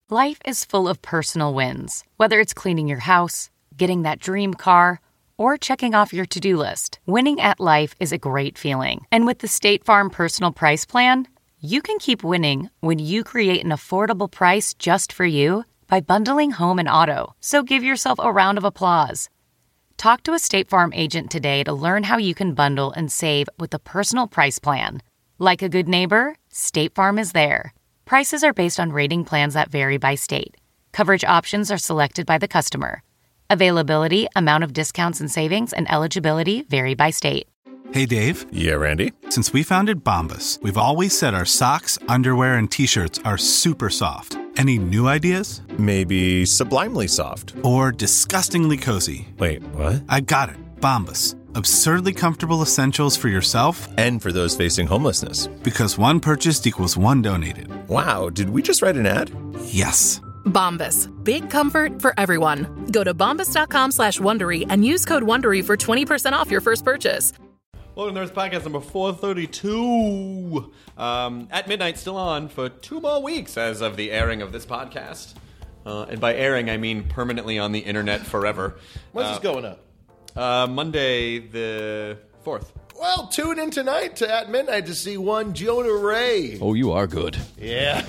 Life is full of personal wins, whether it's cleaning your house, getting that dream car, or checking off your to-do list. Winning at life is a great feeling. And with the State Farm Personal Price Plan, you can keep winning when you create an affordable price just for you by bundling home and auto. So give yourself a round of applause. Talk to a State Farm agent today to learn how you can bundle and save with the Personal Price Plan. Like a good neighbor, State Farm is there. Prices are based on rating plans that vary by state. Coverage options are selected by the customer. Availability, amount of discounts and savings, and eligibility vary by state. Hey, Dave. Yeah, Randy? Since we founded Bombas, we've always said our socks, underwear, and T-shirts are super soft. Any new ideas? Maybe sublimely soft. Or disgustingly cozy. Wait, what? I got it. Bombas. Absurdly comfortable essentials for yourself and for those facing homelessness. Because one purchased equals one donated. Wow, did we just write an ad? Yes. Bombas. Big comfort for everyone. Go to bombas.com/Wondery and use code Wondery for 20% off your first purchase. Welcome to Nerds Podcast number 432. At Midnight, still on for 2 more weeks as of the airing of this podcast. And by airing, I mean permanently on the internet forever. When's this going up? Monday the 4th. Well, tune in tonight to At Midnight to see one Jonah Ray. Oh, you are good. Yeah.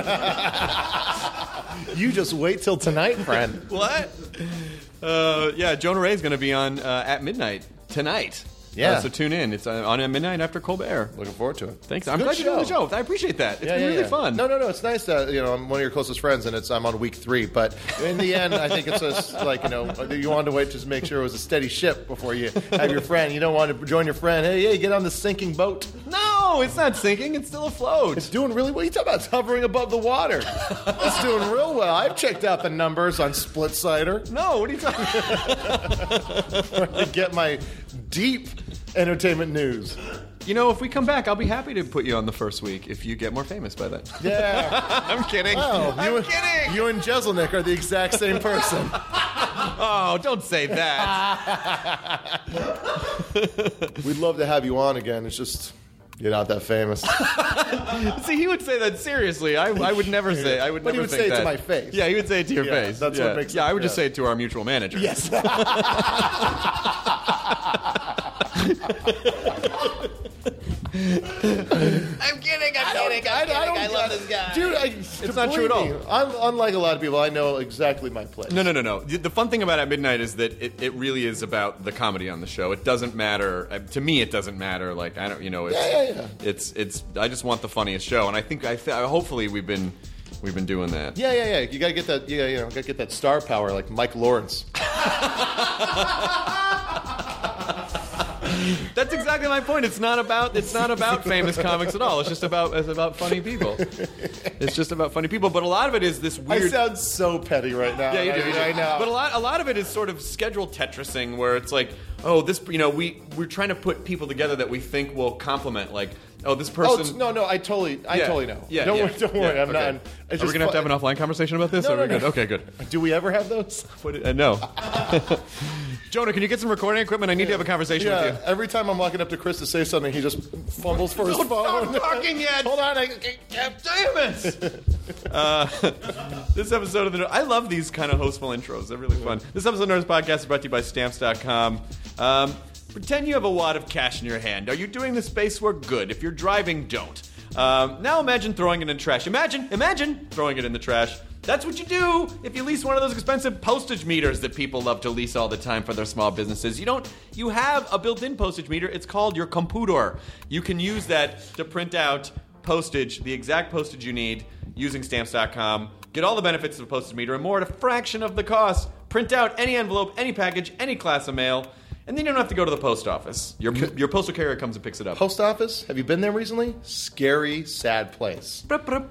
You just wait till tonight, friend. What? Yeah, Jonah Ray is going to be on At Midnight tonight. Yeah. So tune in. It's on at midnight after Colbert. Looking forward to it. Thanks. I'm glad you're doing the show. I appreciate that. It's been really fun. No. It's nice that I'm one of your closest friends, and I'm on week 3. But in the end, I think it's just like you wanted to wait to make sure it was a steady ship before you have your friend. You don't want to join your friend. Hey, get on the sinking boat. No, it's not sinking. It's still afloat. It's doing really well. What are you talking about? It's hovering above the water. It's doing real well. I've checked out the numbers on SplitSider. No, what are you talking about? To get my deep entertainment news. If we come back, I'll be happy to put you on the first week if you get more famous by then. Yeah. I'm kidding. Oh, I'm kidding. You and Jeselnik are the exact same person. Oh, don't say that. We'd love to have you on again. It's just you're not that famous. See, he would say that seriously. I would never say. I would but never he would say that. it to my face. Yeah, he would say it to your face. That's what makes it. Yeah, I would just say it to our mutual manager. Yes. I'm kidding. I love this guy. Dude, it's not true at all. I'm unlike a lot of people. I know exactly my place. No. The fun thing about At Midnight is that it really is about the comedy on the show. It doesn't matter. To me, it doesn't matter. Like, I don't, it's, It's, I just want the funniest show. And I think, hopefully we've been doing that. Yeah. You gotta get that, gotta get that star power like Mike Lawrence. That's exactly my point. It's not about famous comics at all. It's about funny people. It's just about funny people. But a lot of it is this weird. I sound so petty right now. Yeah, you do. I know. But a lot of it is sort of schedule Tetrising, where it's like, oh, this, we're trying to put people together that we think will complement, like, oh, this person. Oh, no, I totally know. Yeah, don't worry. I'm okay. not. Are we gonna have to have an offline conversation about this? No, or are we good? Okay, good. Do we ever have those? No. Jonah, can you get some recording equipment? I need to have a conversation with you. Every time I'm walking up to Chris to say something, he just fumbles for his phone. Don't start talking yet. Hold on. Damn it. This episode of I love these kind of hostful intros. They're really fun. This episode of Nerds Podcast is brought to you by Stamps.com. Pretend you have a wad of cash in your hand. Are you doing the space work? Good. If you're driving, don't. Now imagine throwing it in trash. Imagine throwing it in the trash. That's what you do if you lease one of those expensive postage meters that people love to lease all the time for their small businesses. You have a built-in postage meter. It's called your computer. You can use that to print out postage, the exact postage you need, using Stamps.com. Get all the benefits of a postage meter and more at a fraction of the cost. Print out any envelope, any package, any class of mail. And then you don't have to go to the post office. Your postal carrier comes and picks it up. Post office? Have you been there recently? Scary, sad place.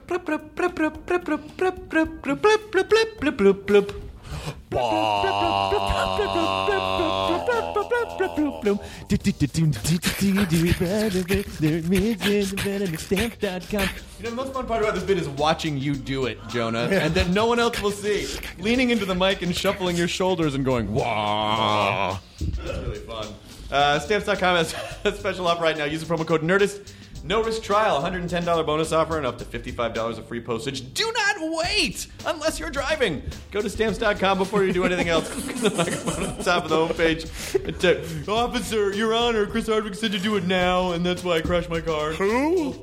The most fun part about this bit is watching you do it, Jonah, and that no one else will see. Leaning into the mic and shuffling your shoulders and going, wah. That's really fun. Stamps.com has a special offer right now. Use the promo code NERDIST. No risk trial, $110 bonus offer, and up to $55 of free postage. Do not can't wait! Unless you're driving. Go to Stamps.com before you do anything else. Click the microphone at the top of the homepage. Officer, Your Honor, Chris Hardwick said to do it now, and that's why I crashed my car. Who?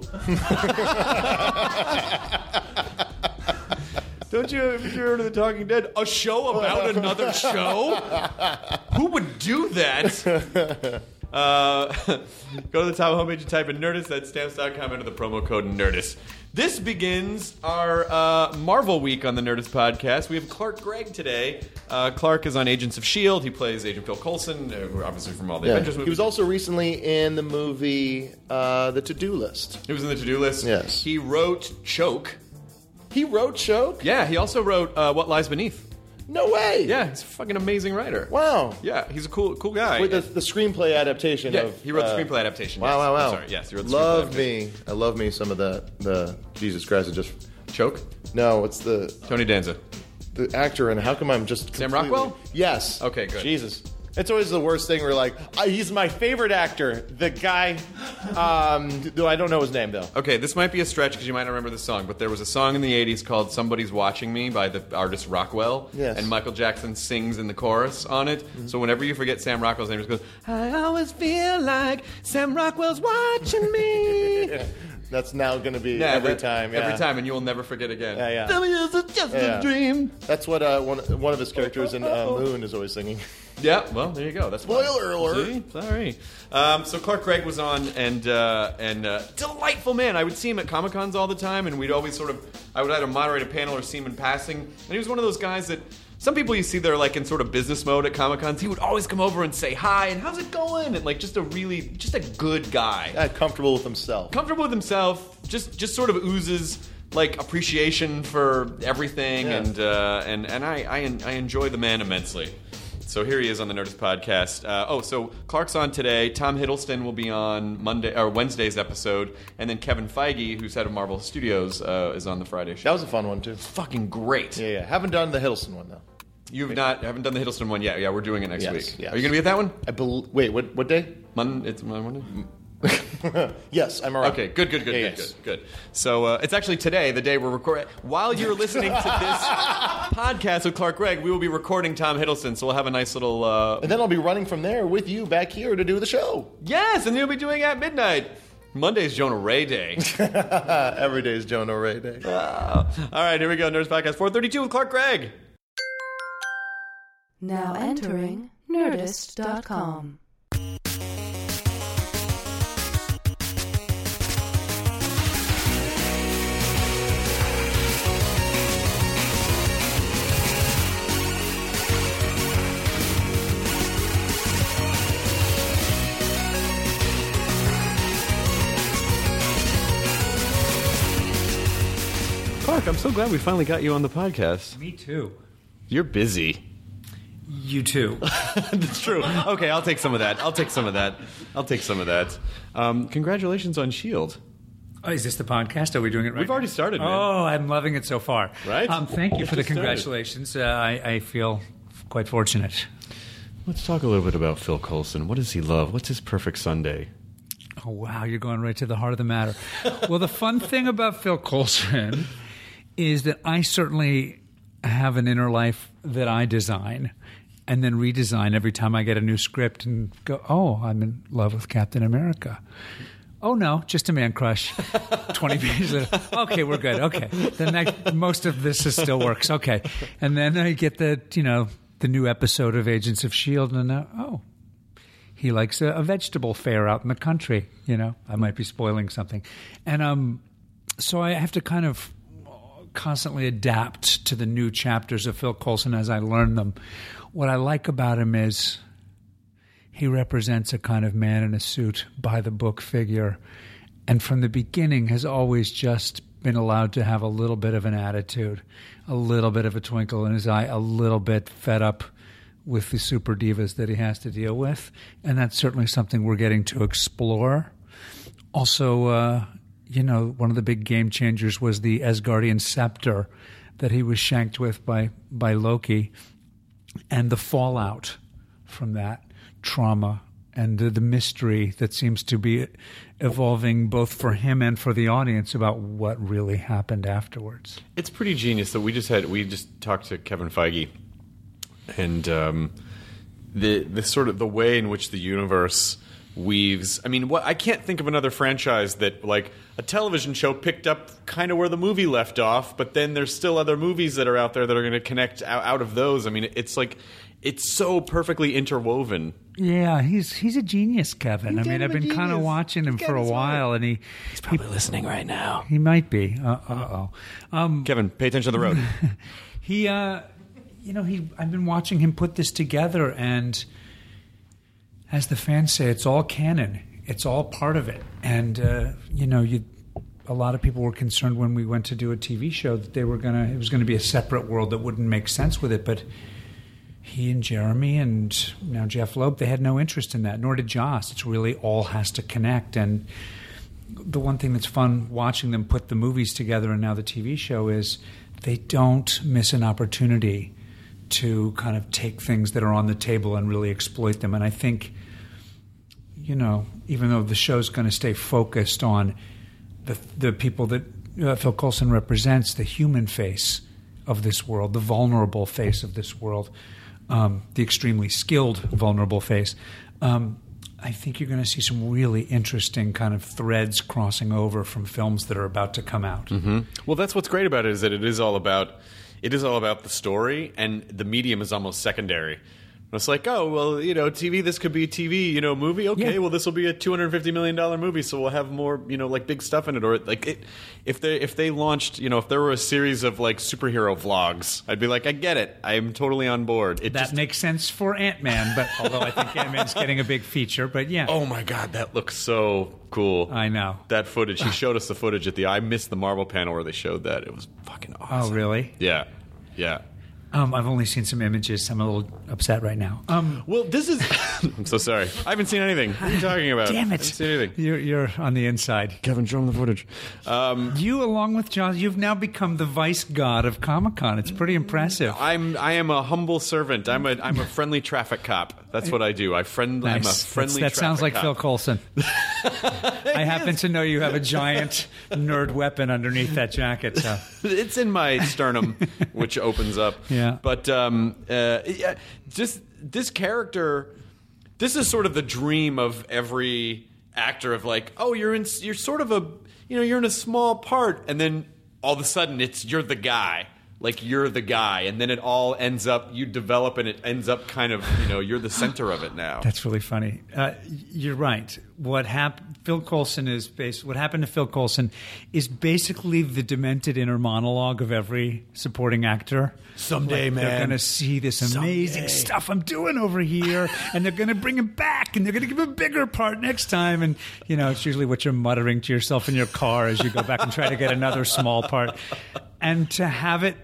Don't you ever heard of The Talking Dead? A show about another show? Who would do that? Go to the top homepage and type in Nerdist. That's Stamps.com. Enter the promo code Nerdist. This begins our Marvel week on the Nerdist podcast. We have Clark Gregg today. Clark is on Agents of S.H.I.E.L.D. He plays Agent Phil Coulson, obviously from all the Avengers movies. He was also recently in the movie The To-Do List. He was in The To-Do List? Yes. He wrote Choke. He wrote Choke? Yeah, he also wrote What Lies Beneath. No way! Yeah, he's a fucking amazing writer. Wow. Yeah, he's a cool guy. Wait, the screenplay adaptation of... he wrote the screenplay adaptation. Wow. I'm sorry, yes, he wrote the screenplay adaptation. I love me some of the Jesus Christ, it just... Choke? No, it's the... Tony Danza. The actor, and how come I'm just Sam completely... Rockwell? Yes. Okay, good. Jesus. It's always the worst thing where like, he's my favorite actor. The guy, though I don't know his name, though. Okay, this might be a stretch because you might not remember the song, but there was a song in the 80s called Somebody's Watching Me by the artist Rockwell. Yes. And Michael Jackson sings in the chorus on it. Mm-hmm. So whenever you forget Sam Rockwell's name, it just goes, I always feel like Sam Rockwell's watching me. Yeah. That's now going to be every time. Yeah. Every time, and you will never forget again. Yeah. It's just a dream. That's what one of his characters in Moon is always singing. Yeah, well, there you go. That's spoiler alert. See? Sorry. So Clark Gregg was on, and delightful man. I would see him at Comic-Cons all the time, and we'd always I would either moderate a panel or see him in passing. And he was one of those guys that some people you see they're like in sort of business mode at Comic-Cons. He would always come over and say hi, and how's it going? And like just a good guy. Yeah, comfortable with himself. Just sort of oozes like appreciation for everything, and I enjoy the man immensely. So here he is on the Nerdist podcast. So Clark's on today. Tom Hiddleston will be on Wednesday's episode, and then Kevin Feige, who's head of Marvel Studios, is on the Friday show. That was a fun one too. Fucking great. Yeah. Haven't done the Hiddleston one though. Haven't done the Hiddleston one yet. Yeah, we're doing it next week. Yes. Are you going to be at that one? Wait, what day? It's Monday. Yes, I'm around. Okay, good. So it's actually today, the day we're recording. While you're listening to this podcast with Clark Gregg, we will be recording Tom Hiddleston, so we'll have a nice little... And then I'll be running from there with you back here to do the show. Yes, and you'll be doing it at midnight. Monday's Jonah Ray Day. Every day is Jonah Ray Day. All right, here we go. Nerdist Podcast 432 with Clark Gregg. Now entering Nerdist.com. Clark, I'm so glad we finally got you on the podcast. Me too. You're busy. You too. That's true. Okay, I'll take some of that. Congratulations on S.H.I.E.L.D. Oh, is this the podcast? Are we doing it right We've already started, man. Oh, I'm loving it so far. Right? Thank you for the congratulations. I feel quite fortunate. Let's talk a little bit about Phil Coulson. What does he love? What's his perfect Sunday? Oh, wow, you're going right to the heart of the matter. Well, the fun thing about Phil Coulson is that I certainly have an inner life that I design and then redesign every time I get a new script and go, oh, I'm in love with Captain America. Oh, no, just a man crush. 20 pages later. Okay, we're good. Okay. Then most of this still works. Okay. And then I get the new episode of Agents of S.H.I.E.L.D. and he likes a vegetable fair out in the country. I might be spoiling something. And so I have to kind of constantly adapt to the new chapters of Phil Coulson as I learn them. What I like about him is he represents a kind of man in a suit, by-the-book figure, and from the beginning has always just been allowed to have a little bit of an attitude, a little bit of a twinkle in his eye, a little bit fed up with the super divas that he has to deal with, and that's certainly something we're getting to explore. Also, one of the big game changers was the Asgardian scepter that he was shanked with by Loki, and the fallout from that trauma and the mystery that seems to be evolving both for him and for the audience about what really happened afterwards. It's pretty genius that we just talked to Kevin Feige, and the sort of the way in which the universe weaves. I mean, I can't think of another franchise that, like, a television show picked up kind of where the movie left off, but then there's still other movies that are out there that are going to connect out of those. I mean, it's like, it's so perfectly interwoven. Yeah, he's a genius, Kevin. I mean, I've been kind of watching him for a while, and he's probably listening right now. He might be. Kevin, pay attention to the road. I've been watching him put this together, and as the fans say, it's all canon. It's all part of it. And a lot of people were concerned when we went to do a TV show that it was going to be a separate world that wouldn't make sense with it. But he and Jeremy and now Jeff Loeb, they had no interest in that, nor did Joss. It's really all has to connect. And the one thing that's fun watching them put the movies together and now the TV show is they don't miss an opportunity to kind of take things that are on the table and really exploit them. And I think, even though the show's going to stay focused on the people that Phil Coulson represents, the human face of this world, the vulnerable face of this world, the extremely skilled vulnerable face, I think you're going to see some really interesting kind of threads crossing over from films that are about to come out. Mm-hmm. Well, that's what's great about it, is that it is all about the story, and the medium is almost secondary. It's like, oh, well, TV, this could be a TV, movie. Okay, well, this will be a $250 million movie, so we'll have more, like, big stuff in it. Or, like, if they launched, if there were a series of, like, superhero vlogs, I'd be like, I get it. I'm totally on board. That makes sense for Ant-Man, but although I think Ant-Man's getting a big feature, but yeah. Oh, my God, that looks so cool. I know. That footage. He showed us the footage I missed the Marvel panel where they showed that. It was fucking awesome. Oh, really? Yeah. I've only seen some images. I'm a little upset right now. Well, this is... I'm so sorry. I haven't seen anything. What are you talking about? Damn it. I haven't seen anything. You're on the inside. Kevin, show him the footage. You, along with John, you've now become the vice god of Comic-Con. It's pretty impressive. I am a humble servant. I'm a friendly traffic cop. That's what I do. I'm a friendly That sounds like cop. Phil Coulson. I happen to know you have a giant nerd weapon underneath that jacket. So. It's in my sternum, which opens up. Yeah. But just this character, this is sort of the dream of every actor of, like, oh, you're sort of you're in a small part, and then all of a sudden you're the guy. Like, you're the guy, and then it all ends up, you develop, and it ends up kind of, you're the center of it now. That's really funny. You're right. What happened to Phil Coulson is basically the demented inner monologue of every supporting actor. Someday, man. They're going to see this amazing stuff I'm doing over here, and they're going to bring him back, and they're going to give him a bigger part next time. And, it's usually what you're muttering to yourself in your car as you go back and try to get another small part. And to have it,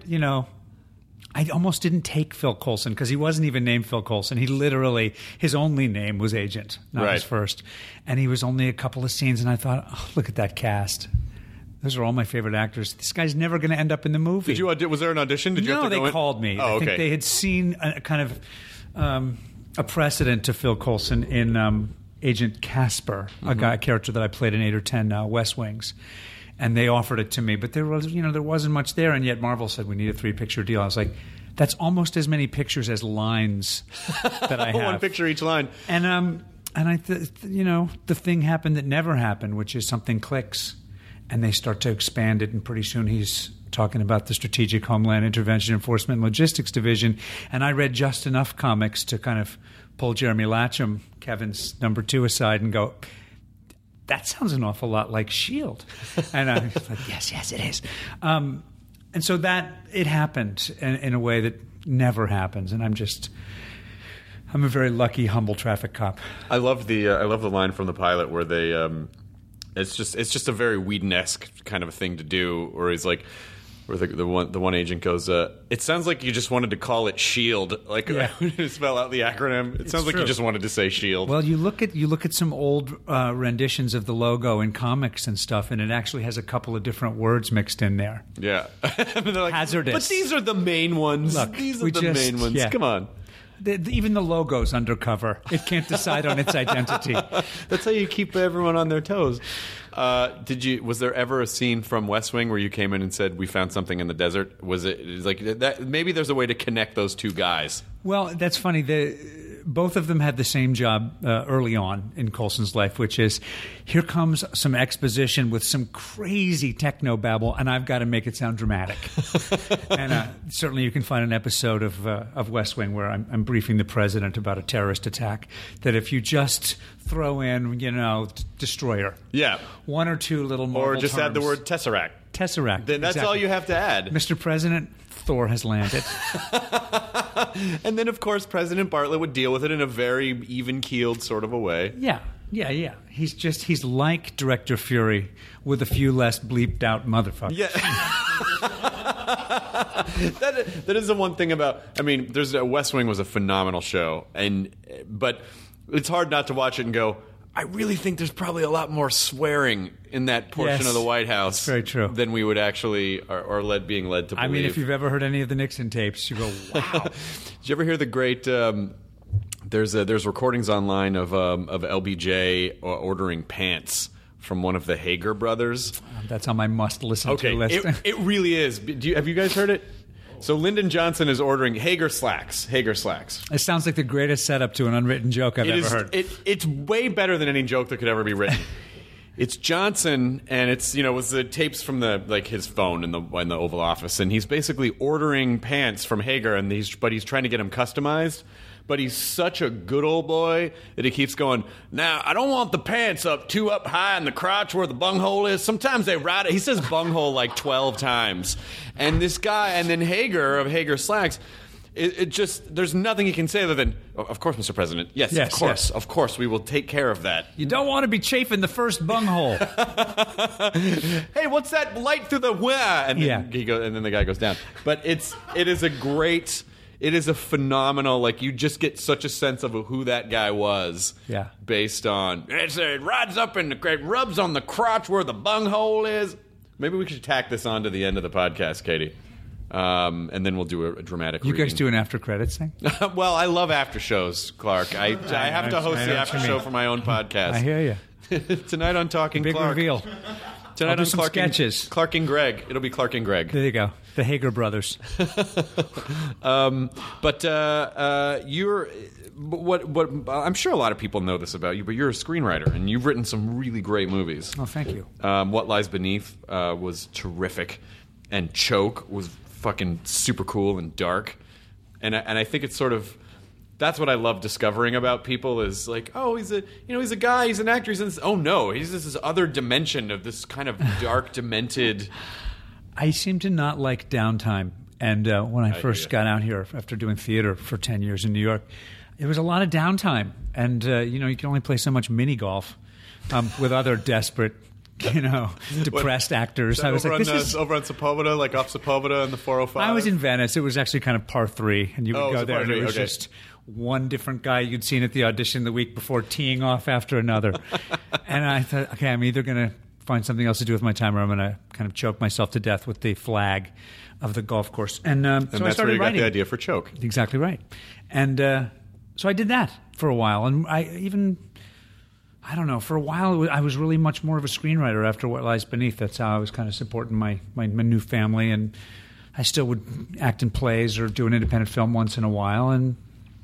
I almost didn't take Phil Coulson because he wasn't even named Phil Coulson. He literally, his only name was Agent, not his first. And he was only a couple of scenes, and I thought, oh, look at that cast. Those are all my favorite actors. This guy's never going to end up in the movie. Was there an audition? Did you have to go they in? Called me. Oh, okay. I think they had seen a kind of a precedent to Phil Coulson in Agent Casper, a character that I played in 8 or 10 West Wings. And they offered it to me, but there wasn't much there, and yet Marvel said we need a 3-picture deal. I was like, that's almost as many pictures as lines that I have. One picture each line. And the thing happened that never happened, which is something clicks, and they start to expand it, and pretty soon he's talking about the Strategic Homeland Intervention Enforcement and Logistics Division, and I read just enough comics to kind of pull Jeremy Latcham, Kevin's number 2, aside and go, that sounds an awful lot like S.H.I.E.L.D. And I was like, yes, it is. And so that, it happened in a way that never happens. And I'm a very lucky, humble traffic cop. I love the line from the pilot where they, it's just a very Whedon-esque kind of a thing to do, where he's like, where the one agent goes, it sounds like you just wanted to call it S.H.I.E.L.D. Like, when you spell out the acronym, it sounds like you just wanted to say S.H.I.E.L.D. Well, you look at some old renditions of the logo in comics and stuff, and it actually has a couple of different words mixed in there. Yeah. They're like, hazardous. But these are the main ones. Look, these are the main ones. Yeah. Come on. Even the logo's undercover. It can't decide on its identity. That's how you keep everyone on their toes. Was there ever a scene from West Wing where you came in and said, "We found something in the desert"? Was it like that? Maybe there's a way to connect those two guys. Well, that's funny. Both of them had the same job early on in Coulson's life, which is, here comes some exposition with some crazy techno-babble, and I've got to make it sound dramatic. And certainly you can find an episode of West Wing where I'm briefing the president about a terrorist attack, that if you just throw in, destroyer. Yeah. One or two little Marvel Or just terms. add the word Tesseract. Tesseract. Then that's exactly. all you have to add. Mr. President, Thor has landed. And then, of course, President Bartlett would deal with it in a very even-keeled sort of a way. Yeah. He's like Director Fury with a few less bleeped out motherfuckers. Yeah. That is the one thing about. I mean, West Wing was a phenomenal show, but it's hard not to watch it and go, I really think there's probably a lot more swearing in that portion of the White House. Very true. Than we would actually are being led to believe. I mean, if you've ever heard any of the Nixon tapes, you go, wow. Did you ever hear the great? There's recordings online of LBJ ordering pants from one of the Hager brothers. That's on my must-listen to list. It really is. Have you guys heard it? So Lyndon Johnson is ordering Hager slacks. It sounds like the greatest setup to an unwritten joke I've ever heard. It's way better than any joke that could ever be written. It's Johnson, and it was the tapes from his phone in the Oval Office, and he's basically ordering pants from Hager, but he's trying to get them customized. But he's such a good old boy that he keeps going, now, I don't want the pants too up high in the crotch where the bunghole is. Sometimes they write it. He says bunghole like 12 times. And this guy, and then Hager of Hager Slacks, it just, there's nothing he can say other than, of course, Mr. President. Yes, of course, we will take care of that. You don't want to be chafing the first bunghole. Hey, what's that light through the and then and then the guy goes down. But it is a phenomenal, you just get such a sense of who that guy was. Yeah. Based on, it rides up in the rubs on the crotch where the bunghole is. Maybe we should tack this on to the end of the podcast, Katie. And then we'll do a dramatic You reading. guys do an after credits thing? Well, I love after shows, Clark. I have to host the after show for my own podcast. I hear you. Tonight on Talking Big Clark. reveal. Tonight I'll do on some sketches. Clark and Greg. It'll be Clark and Greg. There you go. The Hager brothers. You're what I'm sure a lot of people know this about you, but you're a screenwriter and you've written some really great movies. Oh, thank you. What Lies Beneath was terrific, and Choke was fucking super cool and dark, and I think it's sort of. That's what I love discovering about people is like, oh, he's a guy, he's an actor, he's in this. Oh no, he's this other dimension of this kind of dark, demented. I seem to not like downtime, and when I first got out here after doing theater for 10 years in New York, it was a lot of downtime, and you can only play so much mini golf with other desperate. Depressed actors. I was like, this is over on Sepulveda, like off Sepulveda in the 405. I was in Venice. It was actually kind of par 3, and you would go there, and it was okay. just one different guy you'd seen at the audition the week before teeing off after another. And I thought, okay, I'm either going to find something else to do with my time, or I'm going to kind of choke myself to death with the flag of the golf course. And so that's I started where you writing. got the idea for Choke. Exactly right. And so I did that for a while, and I don't know. For a while, I was really much more of a screenwriter after What Lies Beneath. That's how I was kind of supporting my new family, and I still would act in plays or do an independent film once in a while. And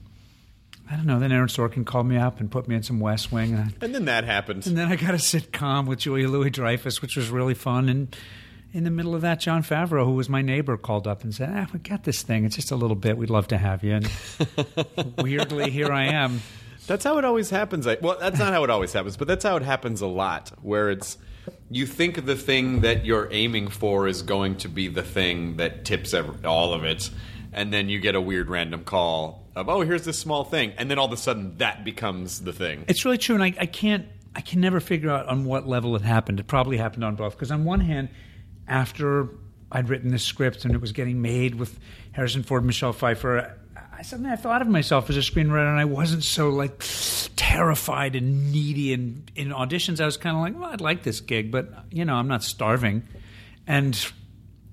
I don't know. Then Aaron Sorkin called me up and put me in some West Wing, and then that happened. And then I got a sitcom with Julia Louis-Dreyfus, which was really fun. And in the middle of that, Jon Favreau, who was my neighbor, called up and said, "We got this thing. It's just a little bit. We'd love to have you." And weirdly, here I am. That's how it always happens. Well, that's not how it always happens, but that's how it happens a lot, where it's you think the thing that you're aiming for is going to be the thing that tips all of it, and then you get a weird random call of, oh, here's this small thing, and then all of a sudden that becomes the thing. It's really true, and I can never figure out on what level it happened. It probably happened on both, because on one hand, after I'd written this script and it was getting made with Harrison Ford, Michelle Pfeiffer, suddenly I thought of myself as a screenwriter, and I wasn't so terrified and needy. And in auditions, I was kind of like, well, I'd like this gig, but I'm not starving. And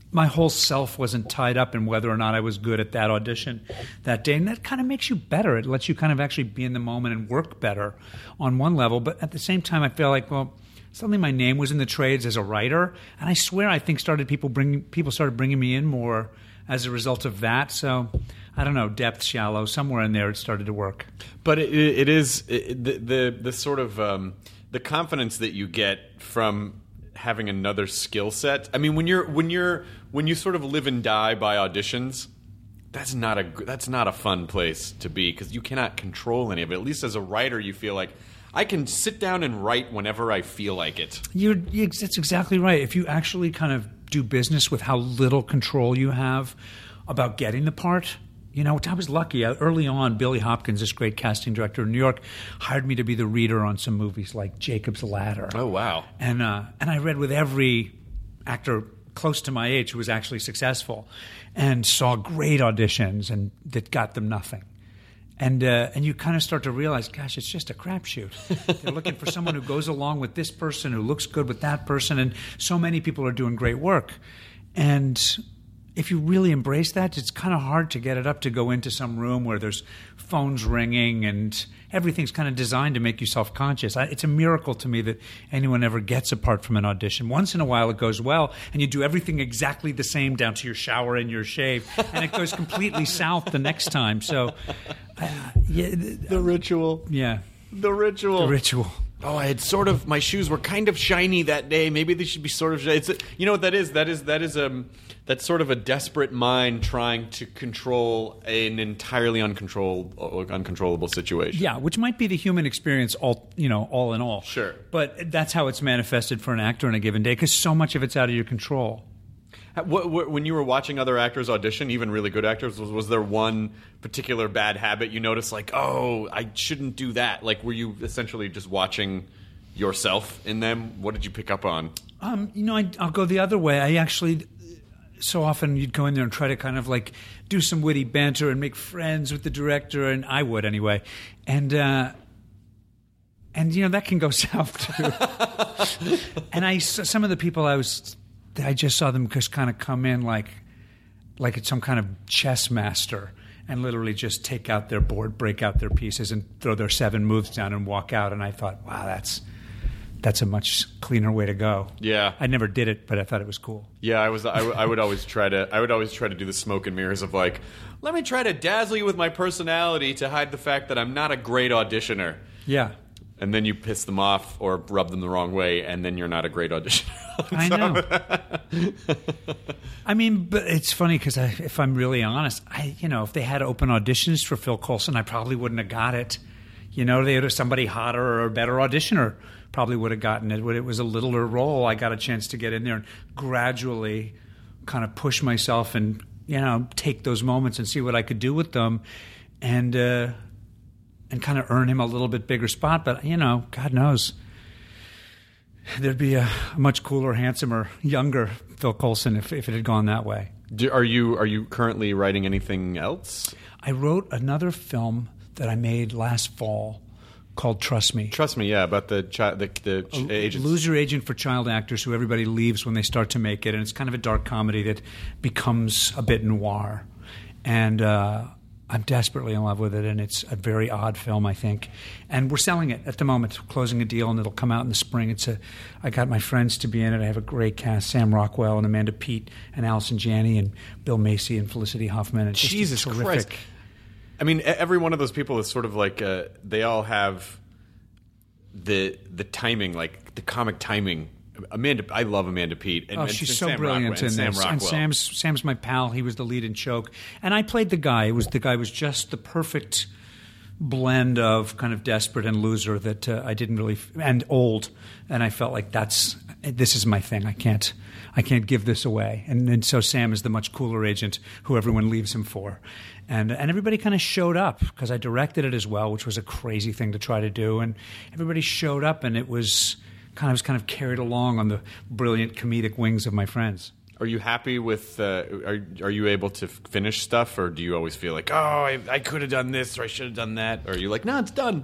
my whole self wasn't tied up in whether or not I was good at that audition that day. And that kind of makes you better. It lets you kind of actually be in the moment and work better on one level. But at the same time, I feel like, well, suddenly my name was in the trades as a writer. And I swear I think people started bringing me in more as a result of that. So I don't know, depth, shallow, somewhere in there it started to work. But it is the sort of the confidence that you get from having another skill set. I mean, when you sort of live and die by auditions, that's not a fun place to be because you cannot control any of it. At least as a writer, you feel like I can sit down and write whenever I feel like it. That's exactly right. If you actually kind of do business with how little control you have about getting the part. You know, I was lucky. Early on, Billy Hopkins, this great casting director in New York, hired me to be the reader on some movies like Jacob's Ladder. Oh, wow. And I read with every actor close to my age who was actually successful and saw great auditions and that got them nothing. And you kind of start to realize, gosh, it's just a crapshoot. They're looking for someone who goes along with this person, who looks good with that person, and so many people are doing great work. And if you really embrace that, it's kind of hard to get it up to go into some room where there's phones ringing and everything's kind of designed to make you self-conscious. It's a miracle to me that anyone ever gets apart from an audition. Once in a while it goes well, and you do everything exactly the same down to your shower and your shave, and it goes completely south the next time. So, the ritual. Yeah. The ritual. The ritual. Oh, I had my shoes were kind of shiny that day. Maybe they should be sort of shiny. You know what that is? That's sort of a desperate mind trying to control an entirely uncontrollable situation. Yeah, which might be the human experience all in all. Sure. But that's how it's manifested for an actor on a given day because so much of it's out of your control. When you were watching other actors audition, even really good actors, was there one particular bad habit you noticed, like, oh, I shouldn't do that? Like, were you essentially just watching yourself in them? What did you pick up on? I'll go the other way. I actually, so often you'd go in there and try to kind of like do some witty banter and make friends with the director, and I would anyway. And that can go south too. And some of the people I just saw them just kind of come in like it's some kind of chess master and literally just take out their board, break out their pieces, and throw their 7 moves down and walk out. And I thought, wow, that's a much cleaner way to go. Yeah, I never did it, but I thought it was cool. Yeah, I would always try to do the smoke and mirrors of like, let me try to dazzle you with my personality to hide the fact that I'm not a great auditioner. Yeah. And then you piss them off or rub them the wrong way, and then you're not a great auditioner. I know. I mean, but it's funny because if I'm really honest, if they had open auditions for Phil Coulson, I probably wouldn't have got it. Somebody hotter or a better auditioner probably would have gotten it. When it was a littler role, I got a chance to get in there and gradually kind of push myself and, take those moments and see what I could do with them. And kind of earn him a little bit bigger spot. But, God knows, there'd be a much cooler, handsomer, younger Phil Coulson if it had gone that way. Are you currently writing anything else? I wrote another film that I made last fall called Trust Me. Trust Me, yeah, about the agents. Loser agent for child actors who everybody leaves when they start to make it. And it's kind of a dark comedy that becomes a bit noir. And I'm desperately in love with it, and it's a very odd film, I think. And we're selling it at the moment, closing a deal, and it'll come out in the spring. I got my friends to be in it. I have a great cast: Sam Rockwell and Amanda Peet and Allison Janney and Bill Macy and Felicity Huffman. It's Jesus terrific. Christ! I mean, every one of those people is sort of like they all have the timing, like the comic timing. I love Amanda Peet. And she's and so Sam brilliant Rockwell, in Sam this. Rockwell. And Sam's my pal. He was the lead in Choke, and I played the guy. The guy was just the perfect blend of kind of desperate and loser that I didn't really and old, and I felt like this is my thing. I can't give this away. And so Sam is the much cooler agent who everyone leaves him for. And everybody kind of showed up because I directed it as well, which was a crazy thing to try to do. And everybody showed up, and it was kind of carried along on the brilliant comedic wings of my friends. Are you happy with? Are you able to finish stuff, or do you always feel like, oh, I could have done this or I should have done that? Or are you like, no, it's done?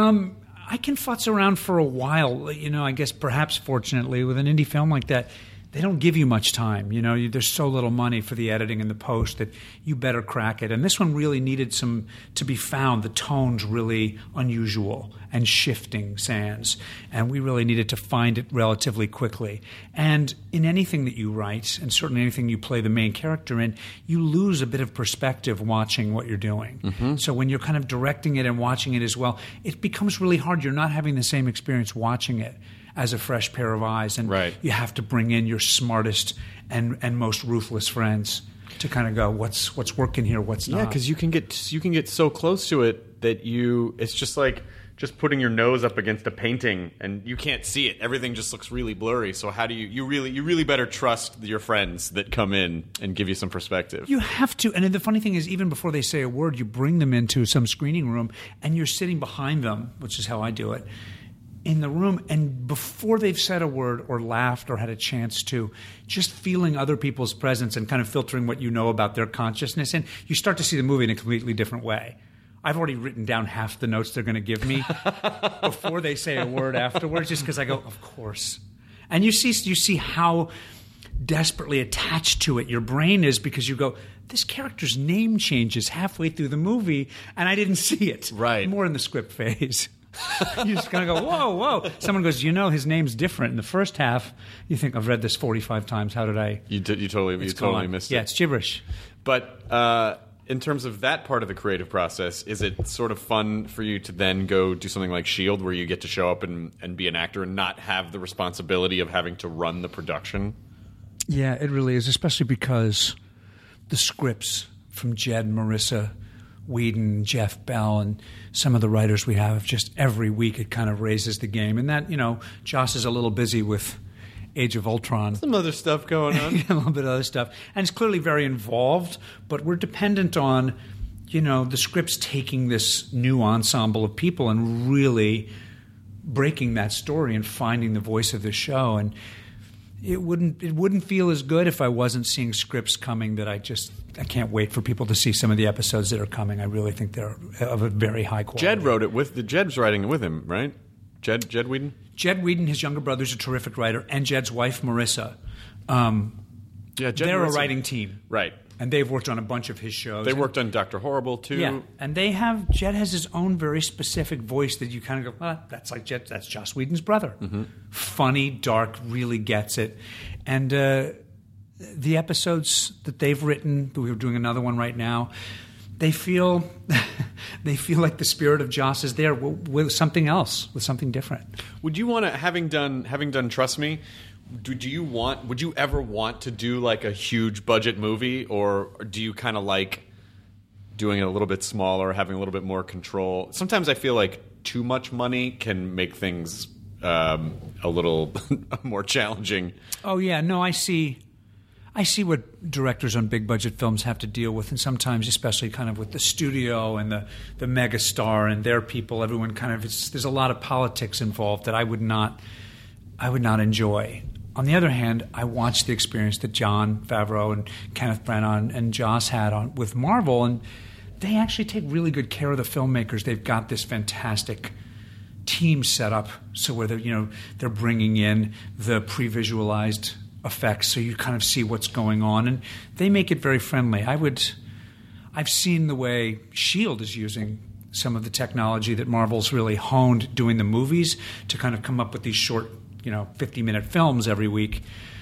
I can futz around for a while. I guess perhaps fortunately with an indie film like that, they don't give you much time. You know, there's so little money for the editing and the post that you better crack it. And this one really needed some to be found. The tone's really unusual and shifting sands. And we really needed to find it relatively quickly. And in anything that you write, and certainly anything you play the main character in, you lose a bit of perspective watching what you're doing. So when you're kind of directing it and watching it as well, it becomes really hard. You're not having the same experience watching it as a fresh pair of eyes, and you have to bring in your smartest and most ruthless friends to kind of go, what's working here, what's not. Yeah, because you can get so close to it that it's just like just putting your nose up against a painting and you can't see it. Everything just looks really blurry. So how do you really better trust your friends that come in and give you some perspective. You have to. And then the funny thing is, even before they say a word, you bring them into some screening room and you're sitting behind them, which is how I do it, in the room, and before they've said a word or laughed or had a chance to, just feeling other people's presence and kind of filtering what you know about their consciousness, and you start to see the movie in a completely different way. I've already written down half the notes they're going to give me before they say a word afterwards, just because I go, of course. And you see how desperately attached to it your brain is, because you go, this character's name changes halfway through the movie, and I didn't see it. Right. More in the script phase. You just kind of go, whoa. Someone goes, his name's different. In the first half, you think, I've read this 45 times. How did I? You totally missed it. Yeah, it's gibberish. But in terms of that part of the creative process, is it sort of fun for you to then go do something like S.H.I.E.L.D., where you get to show up and be an actor and not have the responsibility of having to run the production? Yeah, it really is, especially because the scripts from Jed and Marissa Whedon, Jeff Bell, and some of the writers we have, just every week it kind of raises the game. And that, Joss is a little busy with Age of Ultron. Some other stuff going on. A little bit of other stuff. And it's clearly very involved, but we're dependent on, the scripts taking this new ensemble of people and really breaking that story and finding the voice of the show. And it wouldn't feel as good if I wasn't seeing scripts coming that I can't wait for people to see some of the episodes that are coming. I really think they're of a very high quality. Jed wrote it Jed's writing it with him, right? Jed Whedon? Jed Whedon, his younger brother's a terrific writer, and Jed's wife, Marissa. They're a writing team. Right. And they've worked on a bunch of his shows. They worked on Dr. Horrible, too. Yeah, and Jed has his own very specific voice that you kind of go, that's like Jed, that's Joss Whedon's brother. Mm-hmm. Funny, dark, really gets it. And the episodes that they've written, we're doing another one right now, they feel like the spirit of Joss is there with something else, with something different. Would you want to, having done Trust Me, would you ever want to do like a huge budget movie, or do you kind of like doing it a little bit smaller, having a little bit more control? Sometimes I feel like too much money can make things a little more challenging. Oh yeah, no, I see what directors on big budget films have to deal with, and sometimes, especially kind of with the studio and the megastar and their people, everyone kind of there's a lot of politics involved that I would not enjoy. On the other hand, I watched the experience that Jon Favreau and Kenneth Branagh and Joss had with Marvel, and they actually take really good care of the filmmakers. They've got this fantastic team set up so where they're bringing in the pre-visualized effects, so you kind of see what's going on, and they make it very friendly. I've seen the way S.H.I.E.L.D. is using some of the technology that Marvel's really honed doing the movies to kind of come up with these short 50-minute films every week.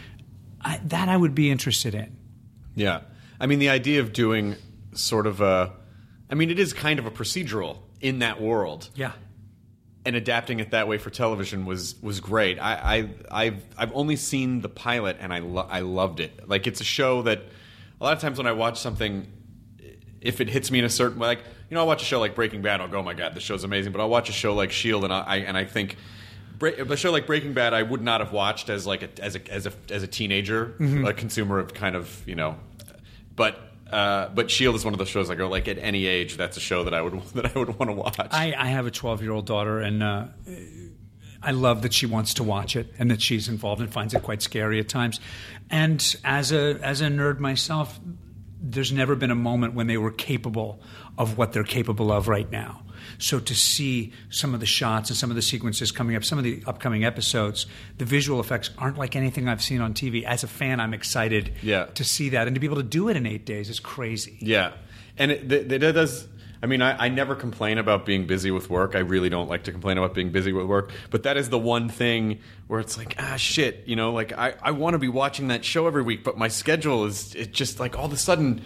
I would be interested in. Yeah. I mean, the idea of doing sort of it is kind of a procedural in that world. Yeah. And adapting it that way for television was great. I've only seen the pilot, and I loved it. Like, it's a show that a lot of times when I watch something, if it hits me in a certain way, I'll watch a show like Breaking Bad, I'll go, oh my God, this show's amazing. But I'll watch a show like S.H.I.E.L.D. and I think a show like Breaking Bad I would not have watched as a teenager, a consumer of kind of but S.H.I.E.L.D. is one of those shows I go, like, at any age, that's a show that I would want to watch. I have a 12-year-old daughter, and I love that she wants to watch it and that she's involved and finds it quite scary at times. And as a nerd myself, there's never been a moment when they were capable of what they're capable of right now. So to see some of the shots and some of the sequences coming up, some of the upcoming episodes, the visual effects aren't like anything I've seen on TV. As a fan, I'm excited to see that. And to be able to do it in 8 days is crazy. Yeah. And it does... I mean, I never complain about being busy with work. I really don't like to complain about being busy with work. But that is the one thing where it's like, shit, you know, like I want to be watching that show every week, but my schedule is just like all of a sudden...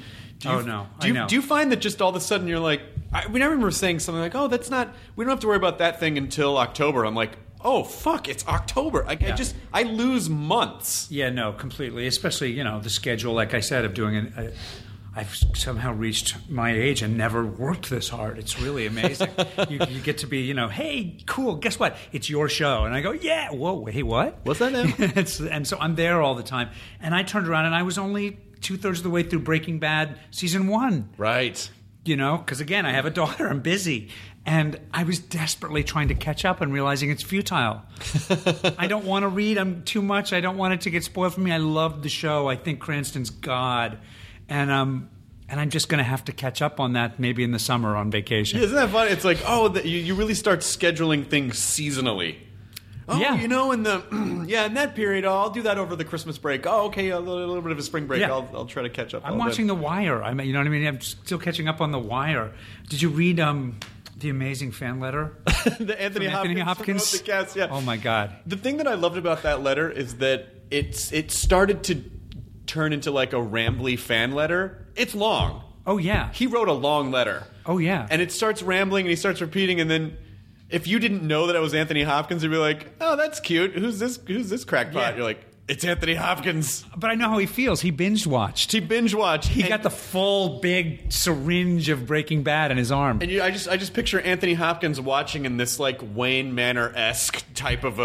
Do you find that just all of a sudden you're like... I remember saying something like, that's not... We don't have to worry about that thing until October. I'm like, oh, fuck, it's October. I lose months. Yeah, no, completely. Especially, you know, the schedule, like I said, of doing I've somehow reached my age and never worked this hard. It's really amazing. you get to be, you know, hey, cool, guess what? It's your show. And I go, yeah, whoa, hey, what? What's that now? And so I'm there all the time. And I turned around and I was only 2/3 of the way through Breaking Bad season 1. Right. You know, because again, I have a daughter. I'm busy. And I was desperately trying to catch up and realizing it's futile. I don't want to read too much. I don't want it to get spoiled for me. I love the show. I think Cranston's God. And I'm just going to have to catch up on that maybe in the summer on vacation. Yeah, isn't that funny? It's like, you really start scheduling things seasonally. You know, in that period, I'll do that over the Christmas break. Oh, okay, a little bit of a spring break. Yeah. I'll try to catch up. I'm watching The Wire. You know what I mean? I'm still catching up on The Wire. Did you read the amazing fan letter? The Anthony Hopkins. The cast, yeah. Oh my God. The thing that I loved about that letter is that it started to turn into like a rambly fan letter. It's long. Oh yeah. He wrote a long letter. Oh yeah. And it starts rambling and he starts repeating, and then if you didn't know that it was Anthony Hopkins, you'd be like, oh, that's cute. Who's this crackpot? Yeah. You're like, it's Anthony Hopkins. But I know how he feels. He binge watched. He got the full big syringe of Breaking Bad in his arm. And I just picture Anthony Hopkins watching in this like Wayne Manor-esque type of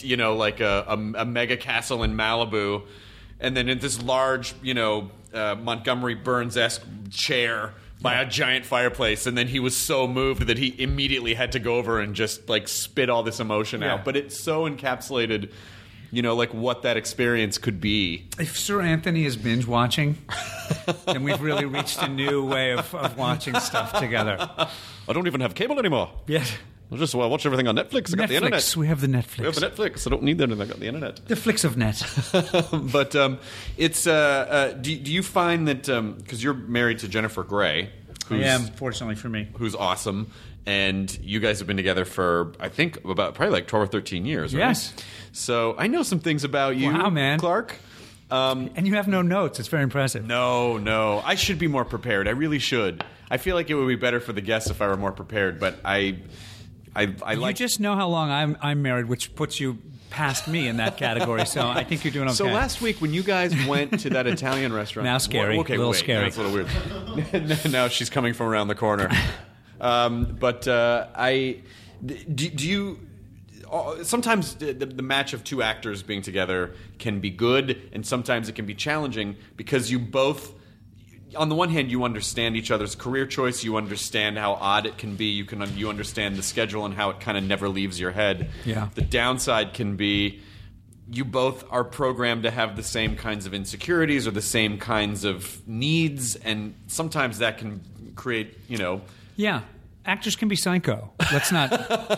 a mega castle in Malibu, and then in this large, Montgomery Burns-esque chair by a giant fireplace, and then he was so moved that he immediately had to go over and just like spit all this emotion out. But it so encapsulated, like what that experience could be. If Sir Anthony is binge watching, then we've really reached a new way of watching stuff together. I don't even have cable anymore. Yes. I'll just watch everything on Netflix. I got the internet. We have the Netflix. We have the Netflix. I don't need that. I got the internet. The flicks of net. But it's. Do you find that because you're married to Jennifer Grey? I am, fortunately for me. Who's awesome, and you guys have been together for I think probably like 12 or 13 years. Right? Yes. So I know some things about you, wow, man. Clark. And you have no notes. It's very impressive. No. I should be more prepared. I really should. I feel like it would be better for the guests if I were more prepared, but I like. You just know how long I'm married, which puts you past me in that category. So I think you're doing okay. So last week when you guys went to that Italian restaurant, now scary, okay, a little scary. That's a little weird. Now she's coming from around the corner. Do you? Sometimes the match of two actors being together can be good, and sometimes it can be challenging because you both. On the one hand, you understand each other's career choice. You understand how odd it can be. You understand the schedule and how it kind of never leaves your head. Yeah. The downside can be you both are programmed to have the same kinds of insecurities or the same kinds of needs, and sometimes that can create, Yeah. Actors can be psycho. Let's not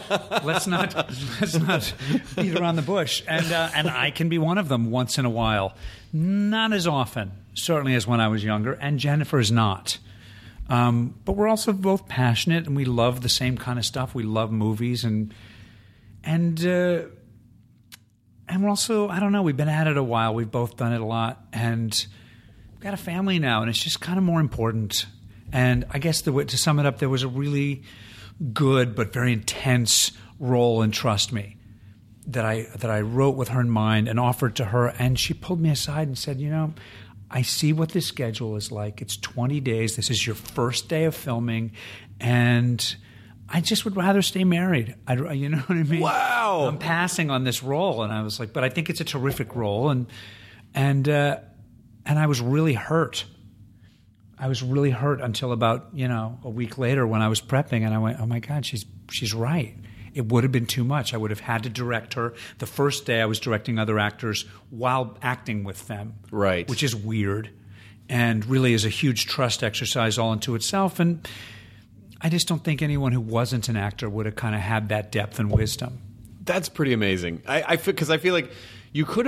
beat around the bush. And I can be one of them once in a while. Not as often, certainly as when I was younger. And Jennifer is not. But we're also both passionate, and we love the same kind of stuff. We love movies, and we're also, I don't know, we've been at it a while. We've both done it a lot, and we've got a family now, and it's just kind of more important. And I guess to sum it up, there was a really good but very intense role in Trust Me that I wrote with her in mind and offered to her. And she pulled me aside and said, I see what this schedule is like. It's 20 days. This is your first day of filming. And I just would rather stay married. You know what I mean? Wow. I'm passing on this role. And I was like, but I think it's a terrific role. And I was really hurt. I was really hurt until about, a week later when I was prepping, and I went, oh my God, she's right. It would have been too much. I would have had to direct her. The first day I was directing other actors while acting with them. Right. Which is weird. and really is a huge trust exercise all into itself. And I just don't think anyone who wasn't an actor would have kind of had that depth and wisdom. That's pretty amazing. Because I feel like you could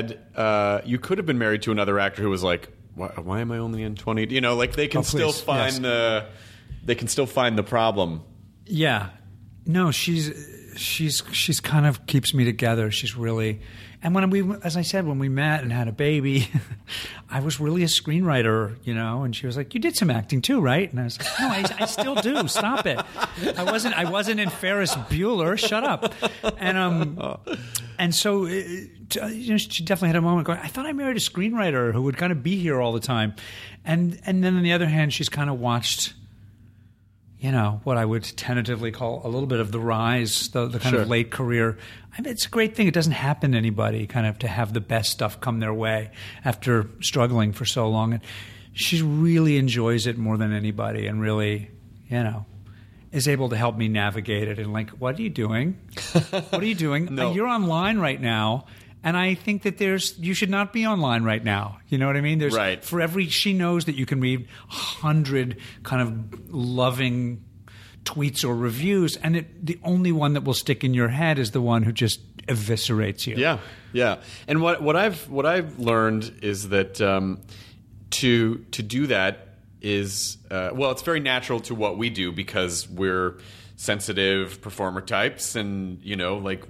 have been married to another actor who was like, why am I only in 20? You know, like they can still find they can still find the problem. Yeah. No, she's kind of keeps me together. She's really, and as I said, when we met and had a baby, I was really a screenwriter, you know, and she was like, "You did some acting too, right?" And I was like, "No, I still do. Stop it. I wasn't in Ferris Bueller. Shut up." And so, you know, she definitely had a moment going, "I thought I married a screenwriter who would kind of be here all the time," and then on the other hand, she's kind of watched, you know, what I would tentatively call a little bit of the rise, the kind of late career. I mean, it's a great thing. It doesn't happen to anybody kind of to have the best stuff come their way after struggling for so long. And she really enjoys it more than anybody and really, you know, is able to help me navigate it. And like, what are you doing? What are you doing? No. You're online right now. And I think that you should not be online right now. You know what I mean? Right. She knows that you can read 100 kind of loving tweets or reviews, and the only one that will stick in your head is the one who just eviscerates you. Yeah, yeah. And what I've learned is that to do that is it's very natural to what we do because we're sensitive performer types, and you know, like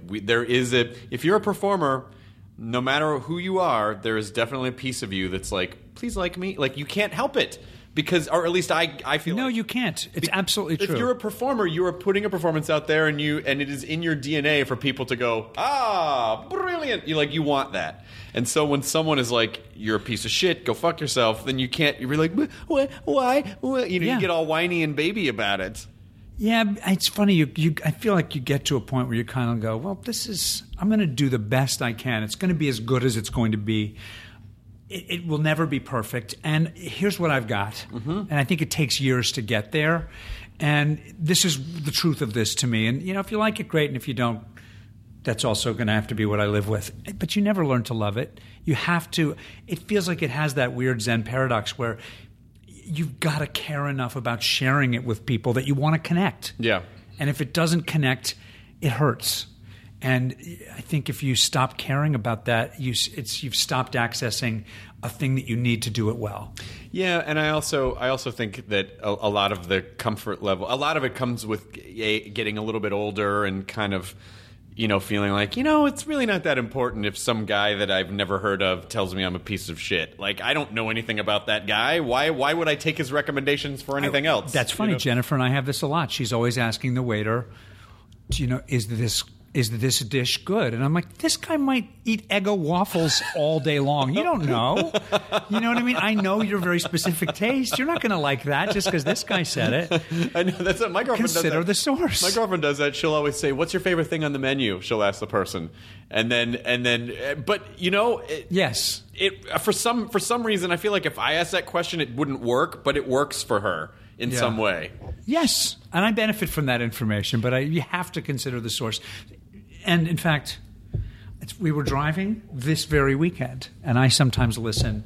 if you're a performer, no matter who you are, there is definitely a piece of you that's like, please like me. Like you can't help it. Because, or at least I feel no, like, you can't. It's absolutely true. If you're a performer, you are putting a performance out there, and it is in your DNA for people to go, brilliant. You want that. And so when someone is like, you're a piece of shit, go fuck yourself, then you can't. You're like, why? You get all whiny and baby about it. Yeah, it's funny. I feel like you get to a point where you kind of go, well, I'm going to do the best I can. It's going to be as good as it's going to be. It will never be perfect. And here's what I've got. Mm-hmm. And I think it takes years to get there. And this is the truth of this to me. And, you know, if you like it, great. And if you don't, that's also going to have to be what I live with. But you never learn to love it. You have to. It feels like it has that weird Zen paradox where you've got to care enough about sharing it with people that you want to connect. Yeah. And if it doesn't connect, it hurts. And I think if you stop caring about that, you've stopped accessing a thing that you need to do it well. Yeah, and I also think that a lot of the comfort level, a lot of it comes with getting a little bit older and kind of, you know, feeling like, you know, it's really not that important if some guy that I've never heard of tells me I'm a piece of shit. Like, I don't know anything about that guy. Why would I take his recommendations for anything else? That's funny. You know? Jennifer and I have this a lot. She's always asking the waiter, you know, is this dish good? And I'm like, this guy might eat Eggo waffles all day long. You don't know. You know what I mean? I know your very specific taste. You're not going to like that just because this guy said it. I know. That's what my girlfriend does. Consider the source. My girlfriend does that. She'll always say, "What's your favorite thing on the menu?" She'll ask the person, and then, but you know, yes. For some reason, I feel like if I asked that question, it wouldn't work, but it works for her in some way. Yes, and I benefit from that information, but you have to consider the source. And in fact, we were driving this very weekend, and I sometimes listen